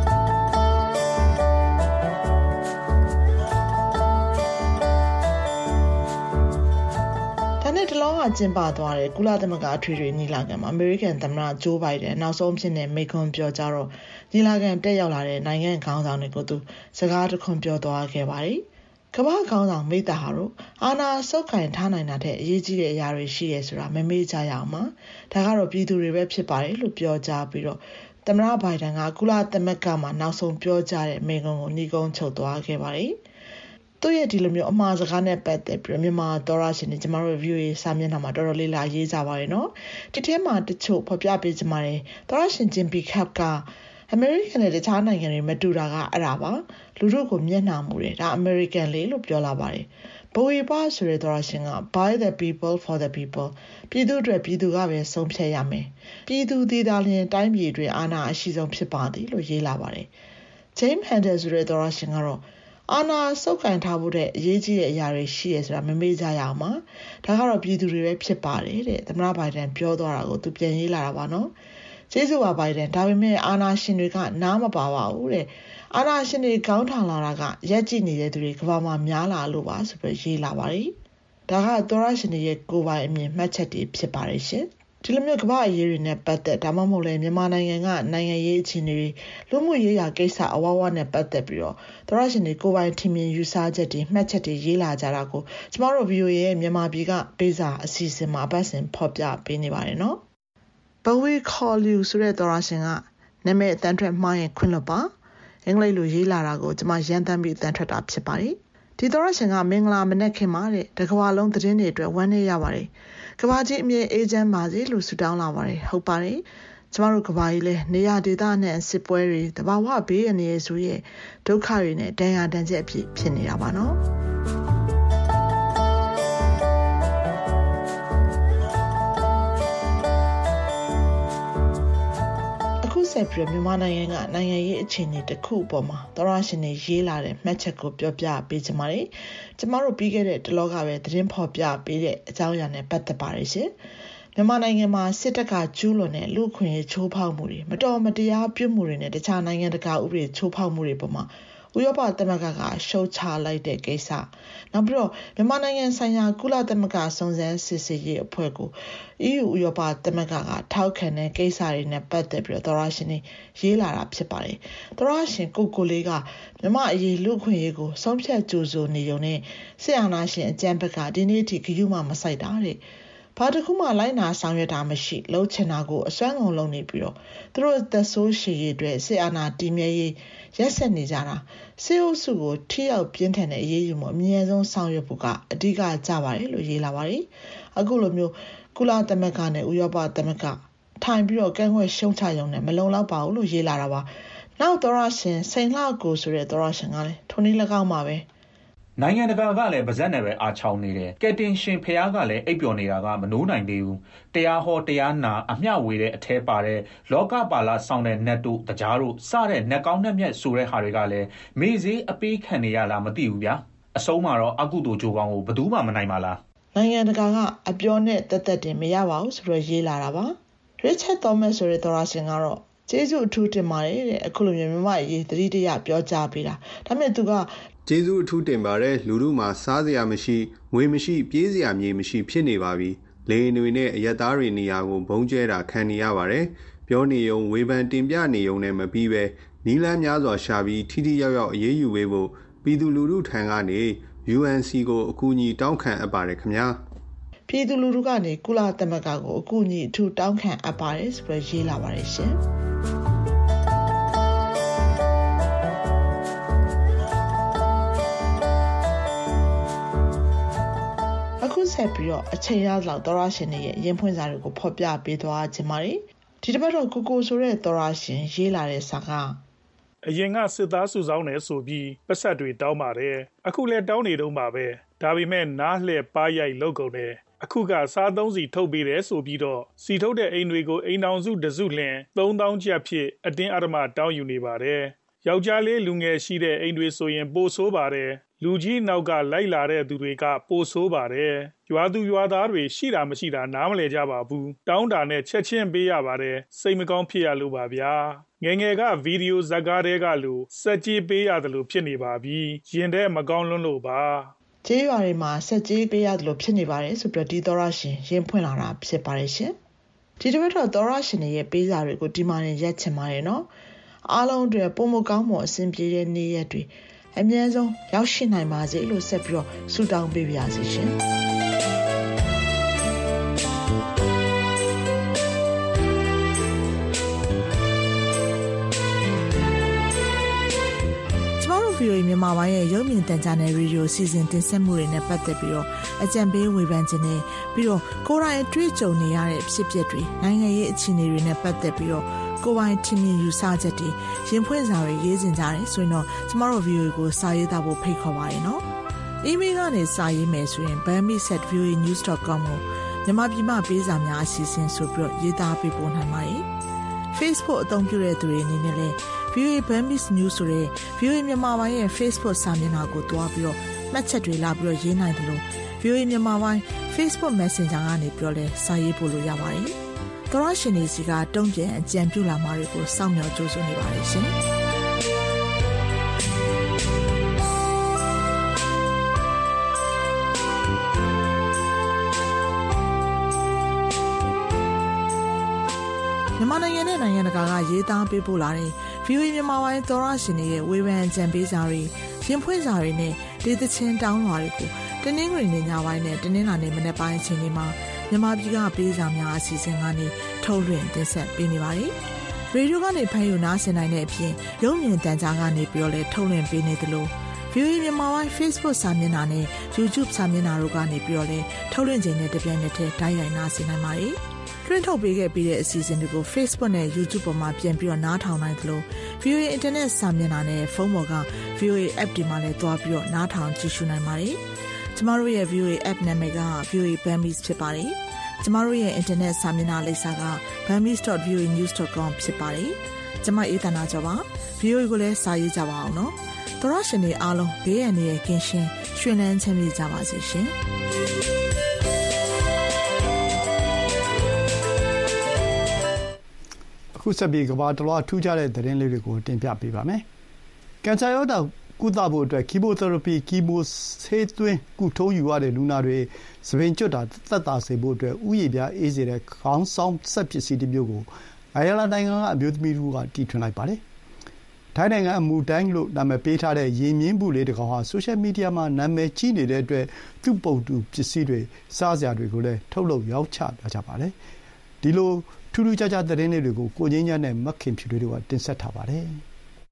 တလောကကျင်းပသွားတဲ့ကုလသမဂ္ဂအထွေထွေညီလာခံမှာအမေရိကန်သမ္မတဂျိုးဘိုင်ဒန်နောက်ဆုံးဖြစ်တဲ့မိန့်ခွန်းပြောကြားတော့ညီလာခံတက်ရောက်လာတဲ့နိုင်ငံခေါင်းဆောင်တွေကိုသူစကားတခွန်းပြောသွားခဲ့ပါတယ်။ကမ္ဘာခေါင်းဆောင်မိသားဟာတို့အာဏာဆုပ်ကိုင်ထားနိုင်တာတဲ့အရေးကြီးတဲ့အရာတွေရှိတယ်ဆိုတာမမေ့ကြရအောင်ပါ။ဒါကတော့ပြည်သူတွေပဲဖြစ်ပါတယ်လို့ပြောကြားပြီးတော့သမ္မတဘိုင်ဒန်ကကုလသမဂ္ဂမှာနောက်ဆုံးပြောကြားတဲ့မိန့်ခွန်းကိုညီကုန်းချုပ်သွားခဲ့ပါတယ်။သူ့ရဲ့ဒီလိုမျိုးအမှားစကားနဲ့ပတ်သက်ပြီးမြန်မာသောရရှင်တွေကျမတို့ review ရေးစာမျက်နှာမှာတော်တော်လေးလာရေးကြပါတယ်နော်ဒီထဲမှာတချို့ဖော်ပြပေးကြပါတယ်သောရရှင်ဂျင်ပီခပ်ကအမေရိကန်နဲ့တခြားနိုင်ငံတွေမတူတာကအဲ့ဒါပါလူတို့ကိုမျက်နှာမူတယ်ဒါအမေရိကန်လေးလို့ပြောလာပါတယ်ဘဝီပါဆိုတဲ့သောရရှင်က by the people for the people ပြည်သူတွေပြည်သူကပဲဆုံးဖြတ်ရမယ်ပြည်သူတည်တာလျင်တိုင်းပြည်တွေအာဏာအရှိဆုံးဖြစ်ပါသည်လို့ရေးလာပါတယ် James Handel ဆိုတဲ့သောရရှင်ကတော့အာဏာစုပ်ကိုင်ထားဖို့တဲ့အရေးကြီးတဲ့အရာတွေရှိရဆိုတာမမေ့ကြရအောင်ပါဒါကတော့ပြည်သူတွေပဲဖြစ်ပါတယ်တဲ့သမ္မတဘိုင်ဒန်ပြောသွားတာကိုသူပြန်ရေးလာတာပါနော်ကျေးဇူးပါဘိုင်ဒန်ဒါပေမဲ့အာဏာရှင်တွေကနားမပါပါဘူးတဲ့အာဏာရှင်တွေကောင်းထောင်လာတာကရက်ကြည့်နေတဲ့သူတွေကဘာမှများလာလို့ပါဆိုပြီးရေးလာပါတယ်ဒါကသောရရှင်တွေရဲ့ကိုယ်ပိုင်အမြင်မှတ်ချက်တွေဖြစ်ပါတယ်ရှင်ဒီလိုမျိုးကမ္ဘာအရေးတွေနဲ့ပတ်သက်ဒါမှမဟုတ်လဲမြန်မာနိုင်ငံကနိုင်ငံရေးအခြေအနေတွေလူမှုရေးရာကိစ္စအဝဝနဲ့ပတ်သက်ပြီးတော့သောရရှင်တွေကိုယ်ပိုင်ထင်မြင်ယူဆချက်တွေမှတ်ချက်တွေရေးလာကြတာကိုကျမတို့ ဗီအိုအေ ရဲ့မြန်မာပြည်ကပေးစာအစီအစဉ်မှာအပတ်စဉ်ဖော်ပြပေးနေပါတယ်နော်ဘဝီခေါ်လူဆိုတဲ့သောရရှင်ကနာမည်အတန်းထွက်မှားရင်ခွင့်လွှတ်ပါအင်္ဂလိပ်လိုရေးလာတာကိုကျမရန်တမ်းပြီးအတန်းထွက်တာဖြစ်ပါတယ်ဒီသောရရှင်ကမင်္ဂလာမနက်ခင်မှာတဲ့တကဘာလုံးသတင်းတွေအတွက်ဝမ်းနည်းရပါတယ်ကဘာကြီးအမြဲအေဂျင့်ပါစေလို့ဆုတောင်းလာပါတယ်ဟုတ်ပါတယ်ကျမတို့ကဘာကြီးလဲနေရာဒေသနဲ့စစ်ပွဲတွေတဘာဝဘေးအနေဆိုရဲ့ဒုက္ခတွေနဲ့ဒဏ်ရာဒဏ်ချက်အဖြစ်ဖြစ်နေတာပါနော်ဆက်ပြီးမြန်မာနိုင်ငံကနိုင်ငံရေးအခြေအနေတစ်ခုအပေါ်မှာသောရရှင်တွေရေးလာတဲ့မှတ်ချက်ကိုပြောပြပေးချင်ပါတယ်။ကျမတို့ပြီးခဲ့တဲ့တလောကပဲသတင်းဖော်ပြပေးတဲ့အကြောင်းအရာနဲ့ပတ်သက်ပါတယ်ရှင်။မြန်မာနိုင်ငံမှာစစ်တပ်ကကျူးလွန်တဲ့လူ့အခွင့်အရေးချိုးဖောက်မှုတွေမတော်မတရားပြုမှုတွေနဲ့တခြားနိုင်ငံတကာဥပဒေချိုးဖောက်မှုတွေပေါ်မှာဥရောပသမဂ္ဂကရှုတ်ချလိုက်တဲ့ကိစ္စနောက်ပြီးတော့မြန်မာနိုင်ငံဆိုင်ရာကုလသမဂ္ဂစုံစမ်းစစ်ဆေးရေးအဖွဲ့ကို အီးယူ ဥရောပသမဂ္ဂကထောက်ခံတဲ့ကိစ္စတွေနဲ့ပတ်သက်ပြီးတော့သောရရှင်တွေရေးလာတာဖြစ်ပါတယ်သောရရှင်ကိုကိုလေးကမြန်မာအရေးလူ့ခွင့်ရေးကိုဆုံးဖြတ်ကြိုးစိုးနေုံနဲ့စစ်အာဏာရှင်အကြမ်းဖက်ကဒီနေ့ထိဂရုမှမစိုက်တာတဲ့ဘာတခုမှလိုက်နာဆောင်ရွက်တာမရှိလှုပ်ချင်တာကိုအစွမ်းကုန်လုပ်နေပြီးတော့သူတို့သက်ဆိုးရှည်ရေးအတွက်စစ်အာဏာတည်မြဲရေးရက်ဆက်နေကြတာစေအုပ်စုကိုထိရောက်ပြင်းထန်တဲ့အရေးယူမှုအမြဲဆုံးဆောင်ရွက်ဖို့ကအဓိကကြပါတယ်လို့ရေးလာပါတယ်အခုလိုမျိုးကုလသမဂ္ဂနဲ့ဥရောပသမဂ္ဂထိုင်ပြီးတော့ကန့်ကွက်ရှုံချရုံနဲ့မလုံလောက်ပါဘူးလို့ရေးလာတာပါနောက်သောရရှင်စိန်လှကိုဆိုတဲ့သောရရှင်ကလည်းထုံနည်း၎င်းပါပဲနိုင်ငံတကာကလည်းဗဇက်နဲ့ပဲအားချောင်းနေတယ်ကက်တင်ရှင်ဖျားကလည်းအိပ်ပျော်နေတာကမနိုးနိုင်သေးဘူးတရားဟောတရားနာအမျှဝေတဲ့အထဲပါတဲ့လောကပါလာဆောင်တဲ့နတ်တို့တကြားတို့စတဲ့နတ်ကောင်းနတ်မြတ်ဆိုတဲ့ဟာတွေကလည်းမေးစေးအပေးခံနေရလားမသိဘူးဗျာအဆုံးမှာတော့အကုသိုလ်ကြိုးကောင်းကိုဘယ်သူမှမနိုင်ပါလားနိုင်ငံတကာကအပြောနဲ့တက်တက်တင်မရပါဘူးဆိုတော့ရေးလာတာပါရစ်ချက်သောမတ်ဆိုတဲ့သောရရှင်ကတော့ကျေးဇူးအထူးတင်ပါတယ်တဲ့အခုလိုမျိုးမြမရေးသတိတရပြောကြားပေးတာဒါပေမဲ့သူကကျေးဇူးအထူးတင်ပါတယ်လူလူမှာစားစရာမရှိငွေမရှိပြေးစရာမြေမရှိဖြစ်နေပါပြီလေတွေနဲ့အရက်သားတွေနေရာကိုဘုံကျဲတာခံနေရပါတယ်ပြောနေုံဝေဖန်တင်ပြနေုံနဲ့မပြီးပဲနီလန်းများစွာရှာပြီးထိထိရောက်ရောက်အေးအေးယူဝေးဖို့ပြည်သူလူထုထံကနေ ယူ အန် စီ ကိုအကူအညီတောင်းခံအပ်ပါတယ်ခင်ဗျာပြည်သူလူထုကနေကုလသမဂ္ဂကိုအကူအညီအထူးတောင်းခံအပ်ပါတယ်ဆိုပြီးရေးလာပါတယ်ရှင်အခုဆက်ပြီးတော့အချိန်ရလောက်သောရရှင်တွေရဲ့ရင်ဖွင့်စာတွေကိုဖော်ပြပေးသွားခြင်းပါတယ်ဒီတစ်ပတ်တော့ကိုကိုဆိုတဲ့သောရရှင်ရေးလာတဲ့စာကအရင်ကစစ်သားစုဆောင်းနေဆိုပြီးပတ်ဆက်တွေတောင်းပါတယ်အခုလည်းတောင်းနေတော့မှာပဲဒါပေမဲ့နားလှည့်ပါရိုက်လောက်ကုန်တယ်အခုကစားသုံးစီထုတ်ပေးတယ်ဆိုပြီးတော့စီထုတ်တဲ့အိမ်တွေကိုအိမ်တောင်စုတစုလင်သုံးသောင်းကျပ်ဖြစ်အတင်းအဓမ္မတောင်းယူနေပါတယ်ယောက်ျားလေးလူငယ်ရှိတဲ့အိမ်တွေဆိုရင်ပိုဆိုးပါတယ်လူကြီးနောက်ကလိုက်လာတဲ့သူတွေကပိုဆိုးပါတယ်ရွာသူရွာသားတွေရှိတာမရှိတာနားမလည်ကြပါဘူးတောင်းတာနဲ့ချက်ချင်းပေးရပါတယ်စိတ်မကောင်းဖြစ်ရလို့ပါဗျာငယ်ငယ်ကဗီဒီယိုဇာတ်ကားတွေကလို့စက်ကြီးပေးရတယ်လို့ဖြစ်နေပါပြီရင်ထဲမကောင်းလွန်းလို့ပါကျေးရွာတွေမှာစက်ကြီးပေးရတယ်လို့ဖြစ်နေပါတယ်ဆိုပြီးတော့ဒီသောရရှင်ရင်ဖွင့်လာတာဖြစ်ပါတယ်ရှင်ဒီတစ်ပတ်တော့သောရရှင်ရဲ့ပေးစာတွေကိုဒီမှာနေရက်ချင်ပါတယ်နော်အားလုံးအတွက်ပုံမကောင်းမအဆင်ပြေတဲ့နေ့ရက်တွေအမြဲဆုံးရောက်ရှိနိုင်ပါစေလို့ဆက်ပြီးတော့ဆုတောင်းပေးပါရစေရှင်ကျမတို့ ဗီအိုမြန်မာပိုင်းရဲ့ရုပ်မြင်သံကြားနယ်ရေဒီယိုစီစဉ်တင်ဆက်မှုတွေနဲ့ပတ်သက်ပြီးတော့အကြံပေးဝေဖန်ခြင်းနဲ့ပြီးတော့ကိုယ်တိုင်အတွေ့အကြုံနေရတဲ့ဖြစ်ပျက်တွေနိုင်ငံရေးအခြေအနေတွေနဲ့ပတ်သက်ပြီးတော့ကိုယ်ပိုင်ထင်မြင်ယူဆချက်တွေရင်ဖွင့်စာတွေရေးတင်ကြတယ်ဆိုရင်တော့ကျမတို့ ဗီအိုအေ ကိုစာရေးသားဖို့ဖိတ်ခေါ်ပါရနော်။ email ကနေစာရေးမယ်ဆိုရင် burmese at v o a news dot com ကိုမြန်မာပြည်မှာပေးစာများအစီအစဉ်ဆိုပြီးတော့ရေးသားပေးပို့နိုင်ပါတယ်။ Facebook အသုံးပြုတဲ့သူတွေအနေနဲ့လည်း ဗီအိုအေ Burmese News ဆိုတဲ့ ဗီအိုအေ မြန်မာပိုင်းရဲ့ Facebook စာမျက်နှာကိုတွားပြီးတော့မှတ်ချက်တွေလာပြီးတော့ရေးနိုင်တယ်လို့ ဗီအိုအေ မြန်မာပိုင်း Facebook Messenger ကနေပြီးတော့လည်းစာရေးပို့လို့ရပါတယ်။သောရရှင်တွေစီကတုံ့ပြန်အကြံပြုလာမှာတွေကိုစောင့်မျှော်ကြိုးစားနေပါတယ်ရှင်။မြန်မာနိုင်ငံနဲ့နိုင်ငံတကာကရေးသားပေးပို့လာတဲ့ ဗီအိုအေ မြန်မာပိုင်းသောရရှင်တွေရဲ့ဝေဖန်အကြံပေးစာတွေရင်ဖွင့်စာတွေနဲ့ဒေသချင်းတောင်းလွှာတွေကိုတနင်္ဂနွေနေ့ညပိုင်းနဲ့တနင်္လာနေ့မနက်ပိုင်းအချိန်တွေမှာမြန်မာပြည်ကပေးစာများအစီအစဉ်ကနေထုတ်လွှင့်တင်ဆက်ပေးနေပါတယ်။ရေဒီယိုကနေဖမ်းယူနားဆင်နိုင်တဲ့အပြင်ရုပ်မြင်သံကြားကနေပြီးတော့လည်းထုတ်လွှင့်ပေးနေသလို ဗီအိုအေ မြန်မာပိုင်း Facebook စာမျက်နှာနဲ့ YouTube စာမျက်နှာတို့ကနေပြီးတော့လည်းထုတ်လွှင့်ခြင်းနဲ့တပြိုင်နက်တည်းတိုက်ရိုက်နားဆင်နိုင်ပါတယ်။တွင်းထုတ်ပေးခဲ့ပြီးတဲ့အစီအစဉ်တွေကို Facebook နဲ့ YouTube ပေါ်မှာပြန်ပြီးတော့နားထောင်နိုင်သလို ဗီအိုအေ Internet စာမျက်နှာနဲ့ဖုန်းပေါ်က ဗီအိုအေ App တွေမှာလည်းတွားပြီးတော့နားထောင်ကြည့်ရှုနိုင်ပါတယ်။ကျမတို့ရဲ့ ဗီအိုအေ App နာမည်က ဗီအိုအေ Burmese ဖြစ်ပါတယ်။ကျမတို့ရဲ့ Internet စာမျက်နှာလိပ်စာက burmese dot v o a news dot com ဖြစ်ပါတယ်။ကျမအေးသနာကျော်ပါ။ ဗီအိုအေကိုလည်းစာရေးကြပါအောင်နော်။သောရရှင်တွေအားလုံးဘေးရန်ရဲ့ကင်းရှင်းရွှင်လန်းချမ်းမြေ့ကြပါစေရှင်။အခုဆက်ပြီးကမ္ဘာတလွှားထူးခြားတဲ့သတင်းလေးတွေကိုတင်ပြပေးပါမယ်။ကင်ဆာရောဂါကုသဖို့အတွက် chemotherapy ကီမိုဆေးသွင်းကုထုံးယူရတဲ့လူနာတွေသပင်ကျွတ်တာသက်သာစေဖို့အတွက်ဥယျာဉ်ပြားအေးစေတဲ့ခေါင်းဆောင်စက်ပစ္စည်းတစ်မျိုးကိုအိုင်ယာလန်နိုင်ငံကအမျိုးသမီးတို့ကတီထွင်လိုက်ပါတယ်။ထိုင်းနိုင်ငံအမူတိုင်းလို့နာမည်ပေးထားတဲ့ရေမြင်းဘူးလေးတစ်ကောင်ဟာဆိုရှယ်မီဒီယာမှာနာမည်ကြီးနေတဲ့အတွက်သူ့ပုံတူပစ္စည်းတွေစားစရာတွေကိုလည်းထုတ်လုပ်ရောင်းချလာကြပါတယ်။ဒီလိုထူးထူးခြားခြားသတင်းလေးတွေကိုကိုငင်းညနဲ့မခင်ဖြူတွေကတင်ဆက်ထားပါတယ်။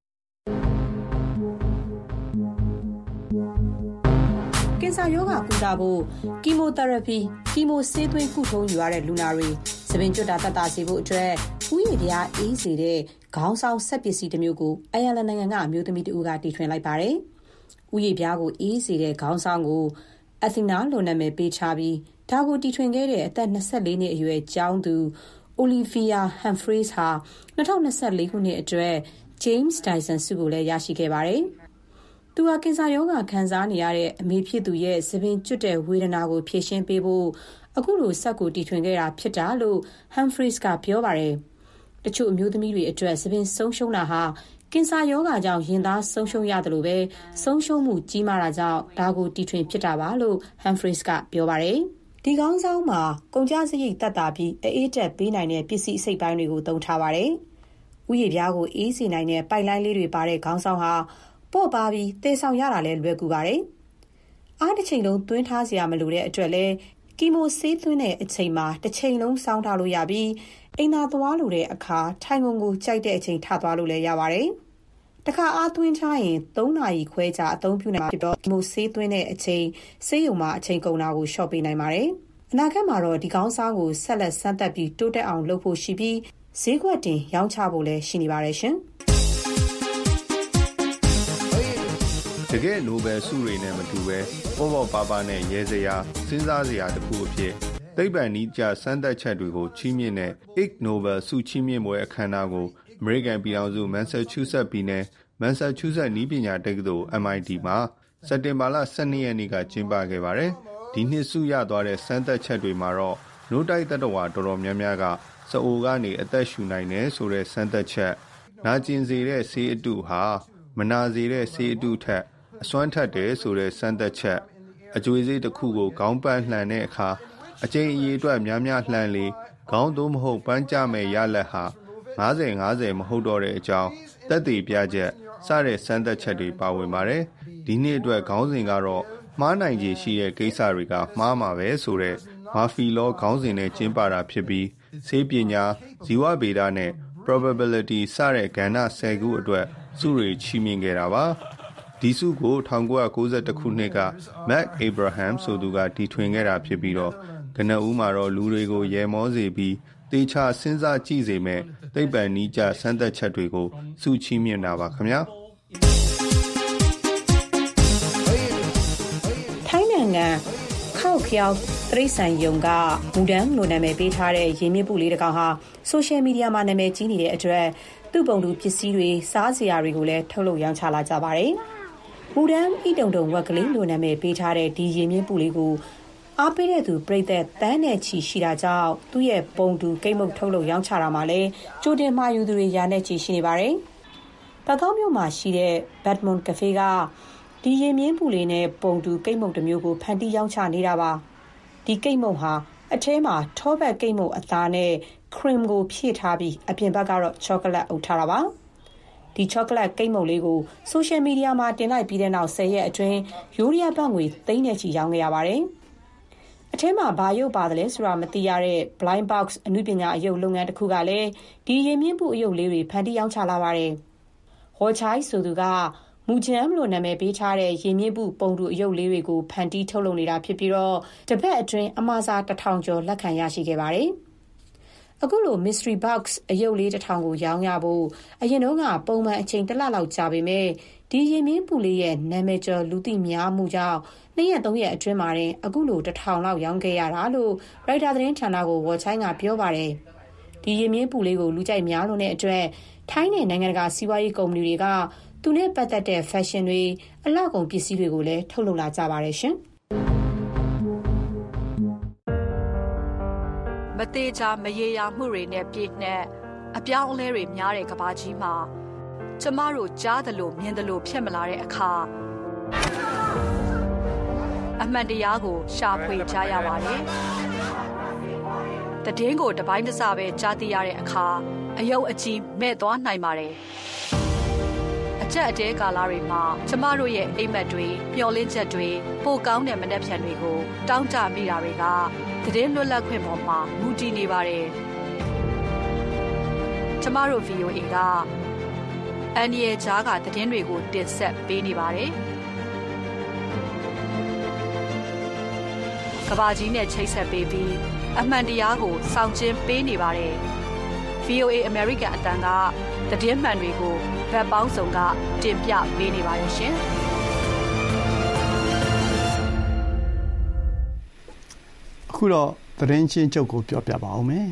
ကင်ဆာရောဂါကုသဖို့ကီမိုသီရပီကီမိုဆေးသွင်းကုထုံးယူရတဲ့လူနာတွေသပင်ကျွတ်တာသက်သာစေဖို့အတွက်ဥယျာဉ်ပြားအေးစေတဲ့ခေါင်းဆောင်ဆက်ပစ္စည်းတစ်မျိုးကိုအိုင်ယာလန်နိုင်ငံကအမျိုးသမီးတဦးကတီထွင်လိုက်ပါတယ်။ဥယျာဉ်ပြားကိုအေးစေတဲ့ခေါင်းဆောင်ကိုအသီနာလိုနာမည်ပေးထားပြီးဒါကိုတီထွင်ခဲ့တဲ့အသက်နှစ်ဆယ့်လေးနှစ်အရွယ်ကျောင်းသူOlivia Humphreys ဟာ၂၀၂၄ခုနှစ်အတွက် James Dyson ဆုကိုလည်းရရှိခဲ့ပါတယ်။သူဟာကင်ဆာရောဂါခံစားနေရတဲ့အမေဖြစ်သူရဲ့သပင်ကျွတ်တဲ့ဝေဒနာကိုဖြေရှင်းပေးဖို့အခုလိုစက်ကိုတီထွင်ခဲ့တာဖြစ်တာလို့ Humphreys ကပြောပါတယ်။တချို့အမျိုးသမီးတွေအတွက်သပင်ဆုံးရှုံးတာဟာကင်ဆာရောဂါကြောင့်ရင်သားဆုံးရှုံးရတယ်လို့ပဲဆုံးရှုံးမှုကြီးမားတာကြောင့်ဒါကိုတီထွင်ဖြစ်တာပါလို့ Humphreys ကပြောပါတယ်။ဒီကောင်းဆောင်မှာကုန်ကျစရိတ်သက်သာပြီးအေးတက်ပေးနိုင်တဲ့ပစ္စည်းအစိတ်ပိုင်းတွေကိုသုံးထားပါတယ်။ဥယျာဉ်ပြားကိုအေးစေနိုင်တဲ့ပိုက်လိုင်းလေးတွေပါတဲ့ခေါင်းဆောင်ဟာပေါ့ပါပြီးသေဆောင်ရတာလည်းလွယ်ကူပါတယ်။အားတစ်ချိန်လုံးသွင်းထားစရာမလိုတဲ့အတွက်လည်းကီမိုဆေးသွင်းတဲ့အချိန်မှာတစ်ချိန်လုံးစောင်းထားလို့ရပြီးအိမ်သာသွားလို့တဲ့အခါထိုင်ကုန်ကိုကြိုက်တဲ့အချိန်ထသွားလို့လည်းရပါတယ်။တခါအားသွင်းထားရင်သုံးနာရီခွဲကြာအသုံးပြုနိုင်မှာဖြစ်တော့ကီမိုဆေးသွင်းတဲ့အချိန်ဆေးရုံမှာအချိန်ကုန်တာကိုလျှော့ပေးနိုင်ပါတယ်။အနာဂတ်မှာတော့ဒီကောင်းစားကိုဆက်လက်စမ်းသပ်ပြီးတိုးတက်အောင်လုပ်ဖို့ရှိပြီးဈေးကွက်တင်ရောင်းချဖို့လည်းရှိနေပါတယ်ရှင်။တကယ်နိုဘယ်ဆုတွေနဲ့မတူပဲပေါ့ပေါ့ပါပါနဲ့ရဲစရာစဉ်းစားစရာတစ်ခုအဖြစ်သိပ္ပံနည်းကျစမ်းသပ်ချက်တွေကိုချီးမြှင့်တဲ့ Ig Nobel ဆုချီးမြှင့်ပွဲအခမ်းအနားကိုအမေရိကန်ပြည်ထောင်စုမန်ဆာချူးဆက်ပြည်နယ်မန်ဆာချူးဆက်နည်းပညာတက္ကသိုလ် M I T မှာစက်တင်ဘာလ၁၂ရက်နေ့ကကျင်းပခဲ့ပါတယ်။ဒီနှစ်ဆုရသွားတဲ့စမ်းသပ်ချက်တွေမှာတော့နိုးတိုက်သတ္တဝါတော်တော်များများကစအိုကနေအသက်ရှူနိုင်တယ်ဆိုတဲ့စမ်းသပ်ချက်နာကျင်စေတဲ့ဆေးအတုဟာမနာစေတဲ့ဆေးအတုထက်အစွမ်းထက်တယ်ဆိုတဲ့စမ်းသပ်ချက်အကျွေးစေးတစ်ခုကိုခေါင်းပန်းလှန်တဲ့အခါအကျဉ်းအရေးအတွက်များများလှန်လေခေါင်းသို့မဟုတ်ပန်းကြမဲ့ရလက်ဟာ၅၀ ၅၀မဟုတ်တော့တဲ့အကြောင်းသက်သေပြချက်စတဲ့စမ်းသပ်ချက်တွေပါဝင်ပါတယ်ဒီနေ့အတွက်ခေါင်းစဉ်ကတော့မှားနိုင်ခြေရှိတဲ့ကိစ္စတွေကမှားမှာပဲဆိုတဲ့မာဖီလောခေါင်းစဉ်နဲ့ကျင်းပတာဖြစ်ပြီးဆေးပညာဇီဝဗေဒနဲ့ probability စတဲ့ကဏ္ဍ၁၀ခုအတွက်စုတွေချီးမြှင့်ခဲ့တာပါဒီစုကို၁၉၉၁ခုနှစ်က Mac Abraham ဆိုသူကတီထွင်ခဲ့တာဖြစ်ပြီးတော့ကနဦးမှာတော့လူတွေကိုရဲမောစေပြီးတေချာစဉ်းစားကြည့်စေမဲ့သိပ္ပံနည်းကျစမ်းသပ်ချက်တွေကိုစုချီးမြှင့်တာပါခင်ဗျာထိုင်းနိုင်ငံခောက်ခေါက်တရိတ်ဆန်ယုံကမူဒန်လိုနာမည်ပေးထားတဲ့ရေမြင့်ပုလေးတစ်ကောင်ဟာဆိုရှယ်မီဒီယာမှာနာမည်ကြီးနေတဲ့အတွက်သူ့ပုံတူပစ္စည်းတွေစားစရာတွေကိုလည်းထုတ်လုပ်ရောင်းချလာကြပါတယ်။မူဒန်ဤတုံတုံဝက်ကလေးလိုနာမည်ပေးထားတဲ့ဒီရေမြင့်ပုလေးကိုအားပေးတဲ့သူပြိသက်တန်းနဲ့ချီရှိတာကြောင့်သူ့ရဲ့ပုံတူကိတ်မုတ်ထုတ်လုပ်ရောင်းချတာမှာလည်းကြိုတင်မှာယူသူတွေရာနဲ့ချီရှိနေပါတယ်။ဘကောက်မြို့မှာရှိတဲ့ Badmont Cafe ကဒီရေမြင့်ပုလေးနဲ့ပုံတူကိတ်မုတ်တစ်မျိုးကိုဖန်တီးရောင်းချနေတာပါ။ဒီကိတ်မုတ်ဟာအထဲမှာထောပတ်ကိတ်မုတ်အသားနဲ့ခရင်ကိုဖြည့်ထားပြီးအပြင်ဘက်ကတော့ချောကလက်အုပ်ထားတာပါ။ဒီချောကလက်ကိတ်မုတ်လေးကိုဆိုရှယ်မီဒီယာမှာတင်လိုက်ပြီးတဲ့နောက်၁၀ရက်အတွင်းရိုးရီးယားဘတ်ငွေသိန်းနဲ့ချီရောင်းခဲ့ရပါတယ်။အထဲမှာဘာရုပ်ပါတယ်လဲဆိုတာမသိရတဲ့ Blind Box အနုပညာအယုတ်လုပ်ငန်းတစ်ခုကလည်းဒီရေမြင့်ပုအယုတ်လေးတွေဖန်တီးရောင်းချလာပါတယ်။ဟောချိုင်းဆိုသူကမူဂျမ်လို့နာမည်ပေးထားတဲ့ရေမြင့်ပုပုံတူအယုတ်လေးတွေကိုဖန်တီးထုတ်လုပ်နေတာဖြစ်ပြီးတော့တပတ်အတွင်းအမှားစားတစ်ထောင်ကျော်လက်ခံရရှိခဲ့ပါတယ်။အခုလို Mystery Box အယုတ်လေးတစ်ထောင်ကိုရောင်းရဖို့အရင်တုန်းကပုံမှန်အချိန်တစ်လလောက်ကြာပေမဲ့ဒီရေမြင့်ပုလေးရဲ့နာမည်ကျော်လူသိများမှုကြောင့်နှစ်ရက်သုံးရက်အတွင်းမှာတင်အခုလိုတစ်ထောင်လောက်ရောင်းခဲ့ရတာလို့ရိုက်တာသတင်းဌာနကိုဝေါ်ချိုင်းကပြောပါတယ်။ဒီရေမြင့်ပုလေးကိုလူကြိုက်များလို့တဲ့အတွက်ထိုင်းနဲ့နိုင်ငံတကာစီးပွားရေးကုမ္ပဏီတွေကသူနဲ့ပတ်သက်တဲ့ fashion တွေအလှကုန်ပစ္စည်းတွေကိုလည်းထုတ်လုပ်လာကြပါတယ်ရှင်။မသေးချာမရေရာမှုတွေနဲ့ပြည့်နှက်အပြောင်းအလဲတွေများတဲ့ကမ္ဘာကြီးမှာကျမတို့ကြားသလိုမြင်သလိုဖြစ်မလာတဲ့အခါအမှန်တရားကိုရှာဖွေကြရပါတယ်။တည်င်းကိုတပိုင်းတစပဲကြားသိရတဲ့အခါအယုတ်အကြီးမဲ့သွားနိုင်ပါတယ်။အချက်အတဲကာလတွေမှာကျမတို့ရဲ့အိမ်မက်တွေမျှော်လင့်ချက်တွေပိုကောင်းတဲ့မနှက်ဖြန်တွေကိုတောင်းတမိတာတွေကတည်င်းလွတ်လပ်ခွင့်ပေါ်မှာမူတည်နေပါတယ်။ကျမတို့ ဗီအိုအေ ကအန်ဒီရဲ့ကြားကတည်င်းတွေကိုတင်ဆက်ပေးနေပါတယ်။ကဘာကြီးနဲ့ချိတ်ဆက်ပေးပြီးအမှန်တရားကိုစောင့်ကျဉ်ပေးနေပါတယ်။ ဗီအိုအေ American အတန်ကသတင်းမှန်တွေကိုဗက်ပေါင်းစုံကတင်ပြပေးနေပါတယ်ရှင်။အခုတော့သတင်းချင်းချုပ်ကိုပြောပြပါဦးမယ်။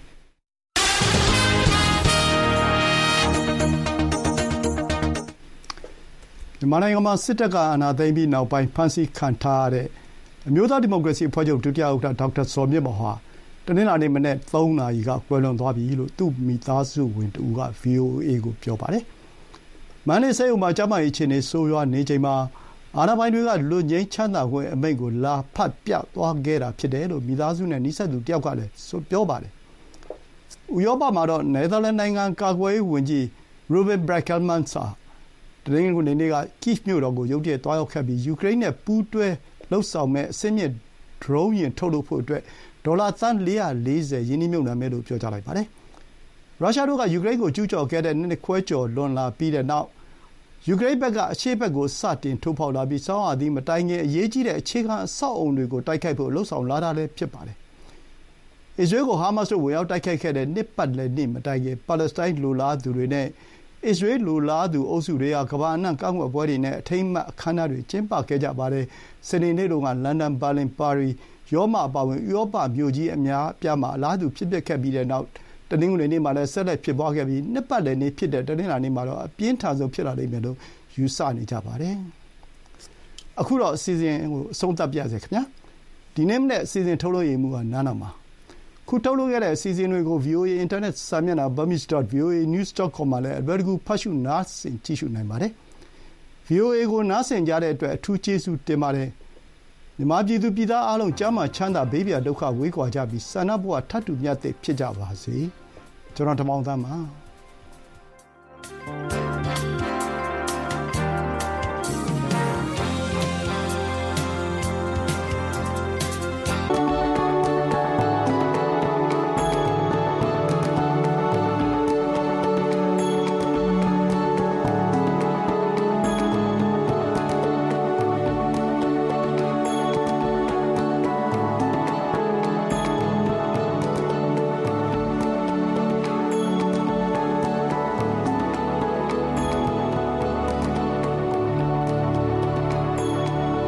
မြန်မာနိုင်ငံမှာစစ်တပ်ကအာဏာသိမ်းပြီးနောက်ပိုင်းဖမ်းဆီးခံထားရတဲ့အမျိုးသားဒီမိုကရေစီအဖွဲ့ချုပ်ဒုတိယဥက္ကဋ္ဌဒေါက်တာဇော်မြင့်မောင်ဟာတနင်္လာနေ့မနက်သုံးနာရီကကွယ်လွန်သွားပြီလို့သူ့မိသားစုဝင်တဦးက ဗွီအိုအေ ကိုပြောပါတယ်။မန္တလေးဆေးရုံမှာကျန်းမာရေးအခြေအနေဆိုးရွားနေချိန်မှာအာဏာပိုင်တွေကလွတ်ငြိမ်းချမ်းသာခွင့်အမိန့်ကိုလာဖတ်ပြသွားခဲ့တာဖြစ်တယ်လို့မိသားစုနဲ့နီးစပ်သူတယောက်ကလည်းပြောပါတယ်။ဥရောပမှာတော့နယ်သာလန်နိုင်ငံကာကွယ်ရေးဝန်ကြီး Ruben Brekelmans ဟာတနင်္ဂနွေနေ့ကကိဗ်မြို့တော်ကိုရုတ်တရက်သွားရောက်ခဲ့ပြီးယူကရိန်းနဲ့ပူးတွဲလှုပ်ဆောင်မဲ့အဆင့်မြင့်ဒရုန်းယာဉ်ထုတ်လုပ်ဖို့အတွက်ဒေါ်လာသန်းလေးရာလေးဆယ်ရင်းနှီးမြှုပ်နှံမယ်လို့ပြောကြားလိုက်ပါတယ်။ရုရှားတို့ကယူကရိန်းကိုကျူးကျော်ခဲ့တဲ့နှစ်ခွဲကျော်လွန်လာပြီးတဲ့နောက်ယူကရိန်းဘက်ကအရှေ့ဘက်ကိုစတင်ထိုးဖောက်လာပြီးဆောင်းရာသီမတိုင်ခင်အရေးကြီးတဲ့အခြေခံအဆောက်အအုံတွေကိုတိုက်ခိုက်ဖို့လှုံ့ဆော်လာတာလည်းဖြစ်ပါတယ်။အစ္စရေးကိုဟာမတ်စ်တို့ဝင်ရောက်တိုက်ခိုက်ခဲ့တဲ့နှစ်ပတ်လည်နေ့မတိုင်ခင်ပါလက်စတိုင်းလိုလားသူတွေနဲ့အစ္စရေးလိုလားသူအုပ်စုတွေကကမ္ဘာအနှံ့ကန့်ကွက်ပွဲတွေနဲ့အထိမ်းအမှတ်အခမ်းအနားတွေကျင်းပခဲ့ကြပါတယ်။စနေနေ့တုန်းကလန်ဒန်၊ဘာလင်၊ပါရီ၊ရောမအပါအဝင်ဥရောပမြို့ကြီးအများအပြားမှာအလားတူဖြစ်ပျက်ခဲ့ပြီးတဲ့နောက်တနင်္ဂနွေနေ့မှာလည်းဆက်လက်ဖြစ်ပွားခဲ့ပြီးနှစ်ပတ်လည်နေ့ဖြစ်တဲ့တနင်္လာနေ့မှာတော့အပြင်းထန်ဆုံးဖြစ်လာလိမ့်မယ်လို့ယူဆနေကြပါတယ်။အခုတော့အစီအစဉ်ကိုအဆုံးသတ်ပြရစေခင်ဗျာ။ဒီနေ့မနေ့အစီအစဉ်ထုတ်လွှင့်ရမှုကနားနာမှာခုထုတ်လွှင့်ခဲ့တဲ့အစီအစဉ်တွေကို ဗီအိုအေ အင်တာနက်စာမျက်နှာ burmese dot v o a news dot com မှာလည်းအလွယ်တကူဖတ်ရှုနားဆင်ကြည့်ရှုနိုင်ပါတယ်။ ဗီအိုအေ ကိုနားဆင်ကြတဲ့အတွက်အထူးကျေးဇူးတင်ပါတယ်။မြန်မာပြည်သူပြည်သားအားလုံးကျန်းမာချမ်းသာဘေးပြဒုက္ခဝေးကွာကြပြီးဆန္ဒဘဝထပ်တူမြတ်သစ်ဖြစ်ကြပါစေ။ကျွန်တော်ဓမ္မအောင်သန်းပါ။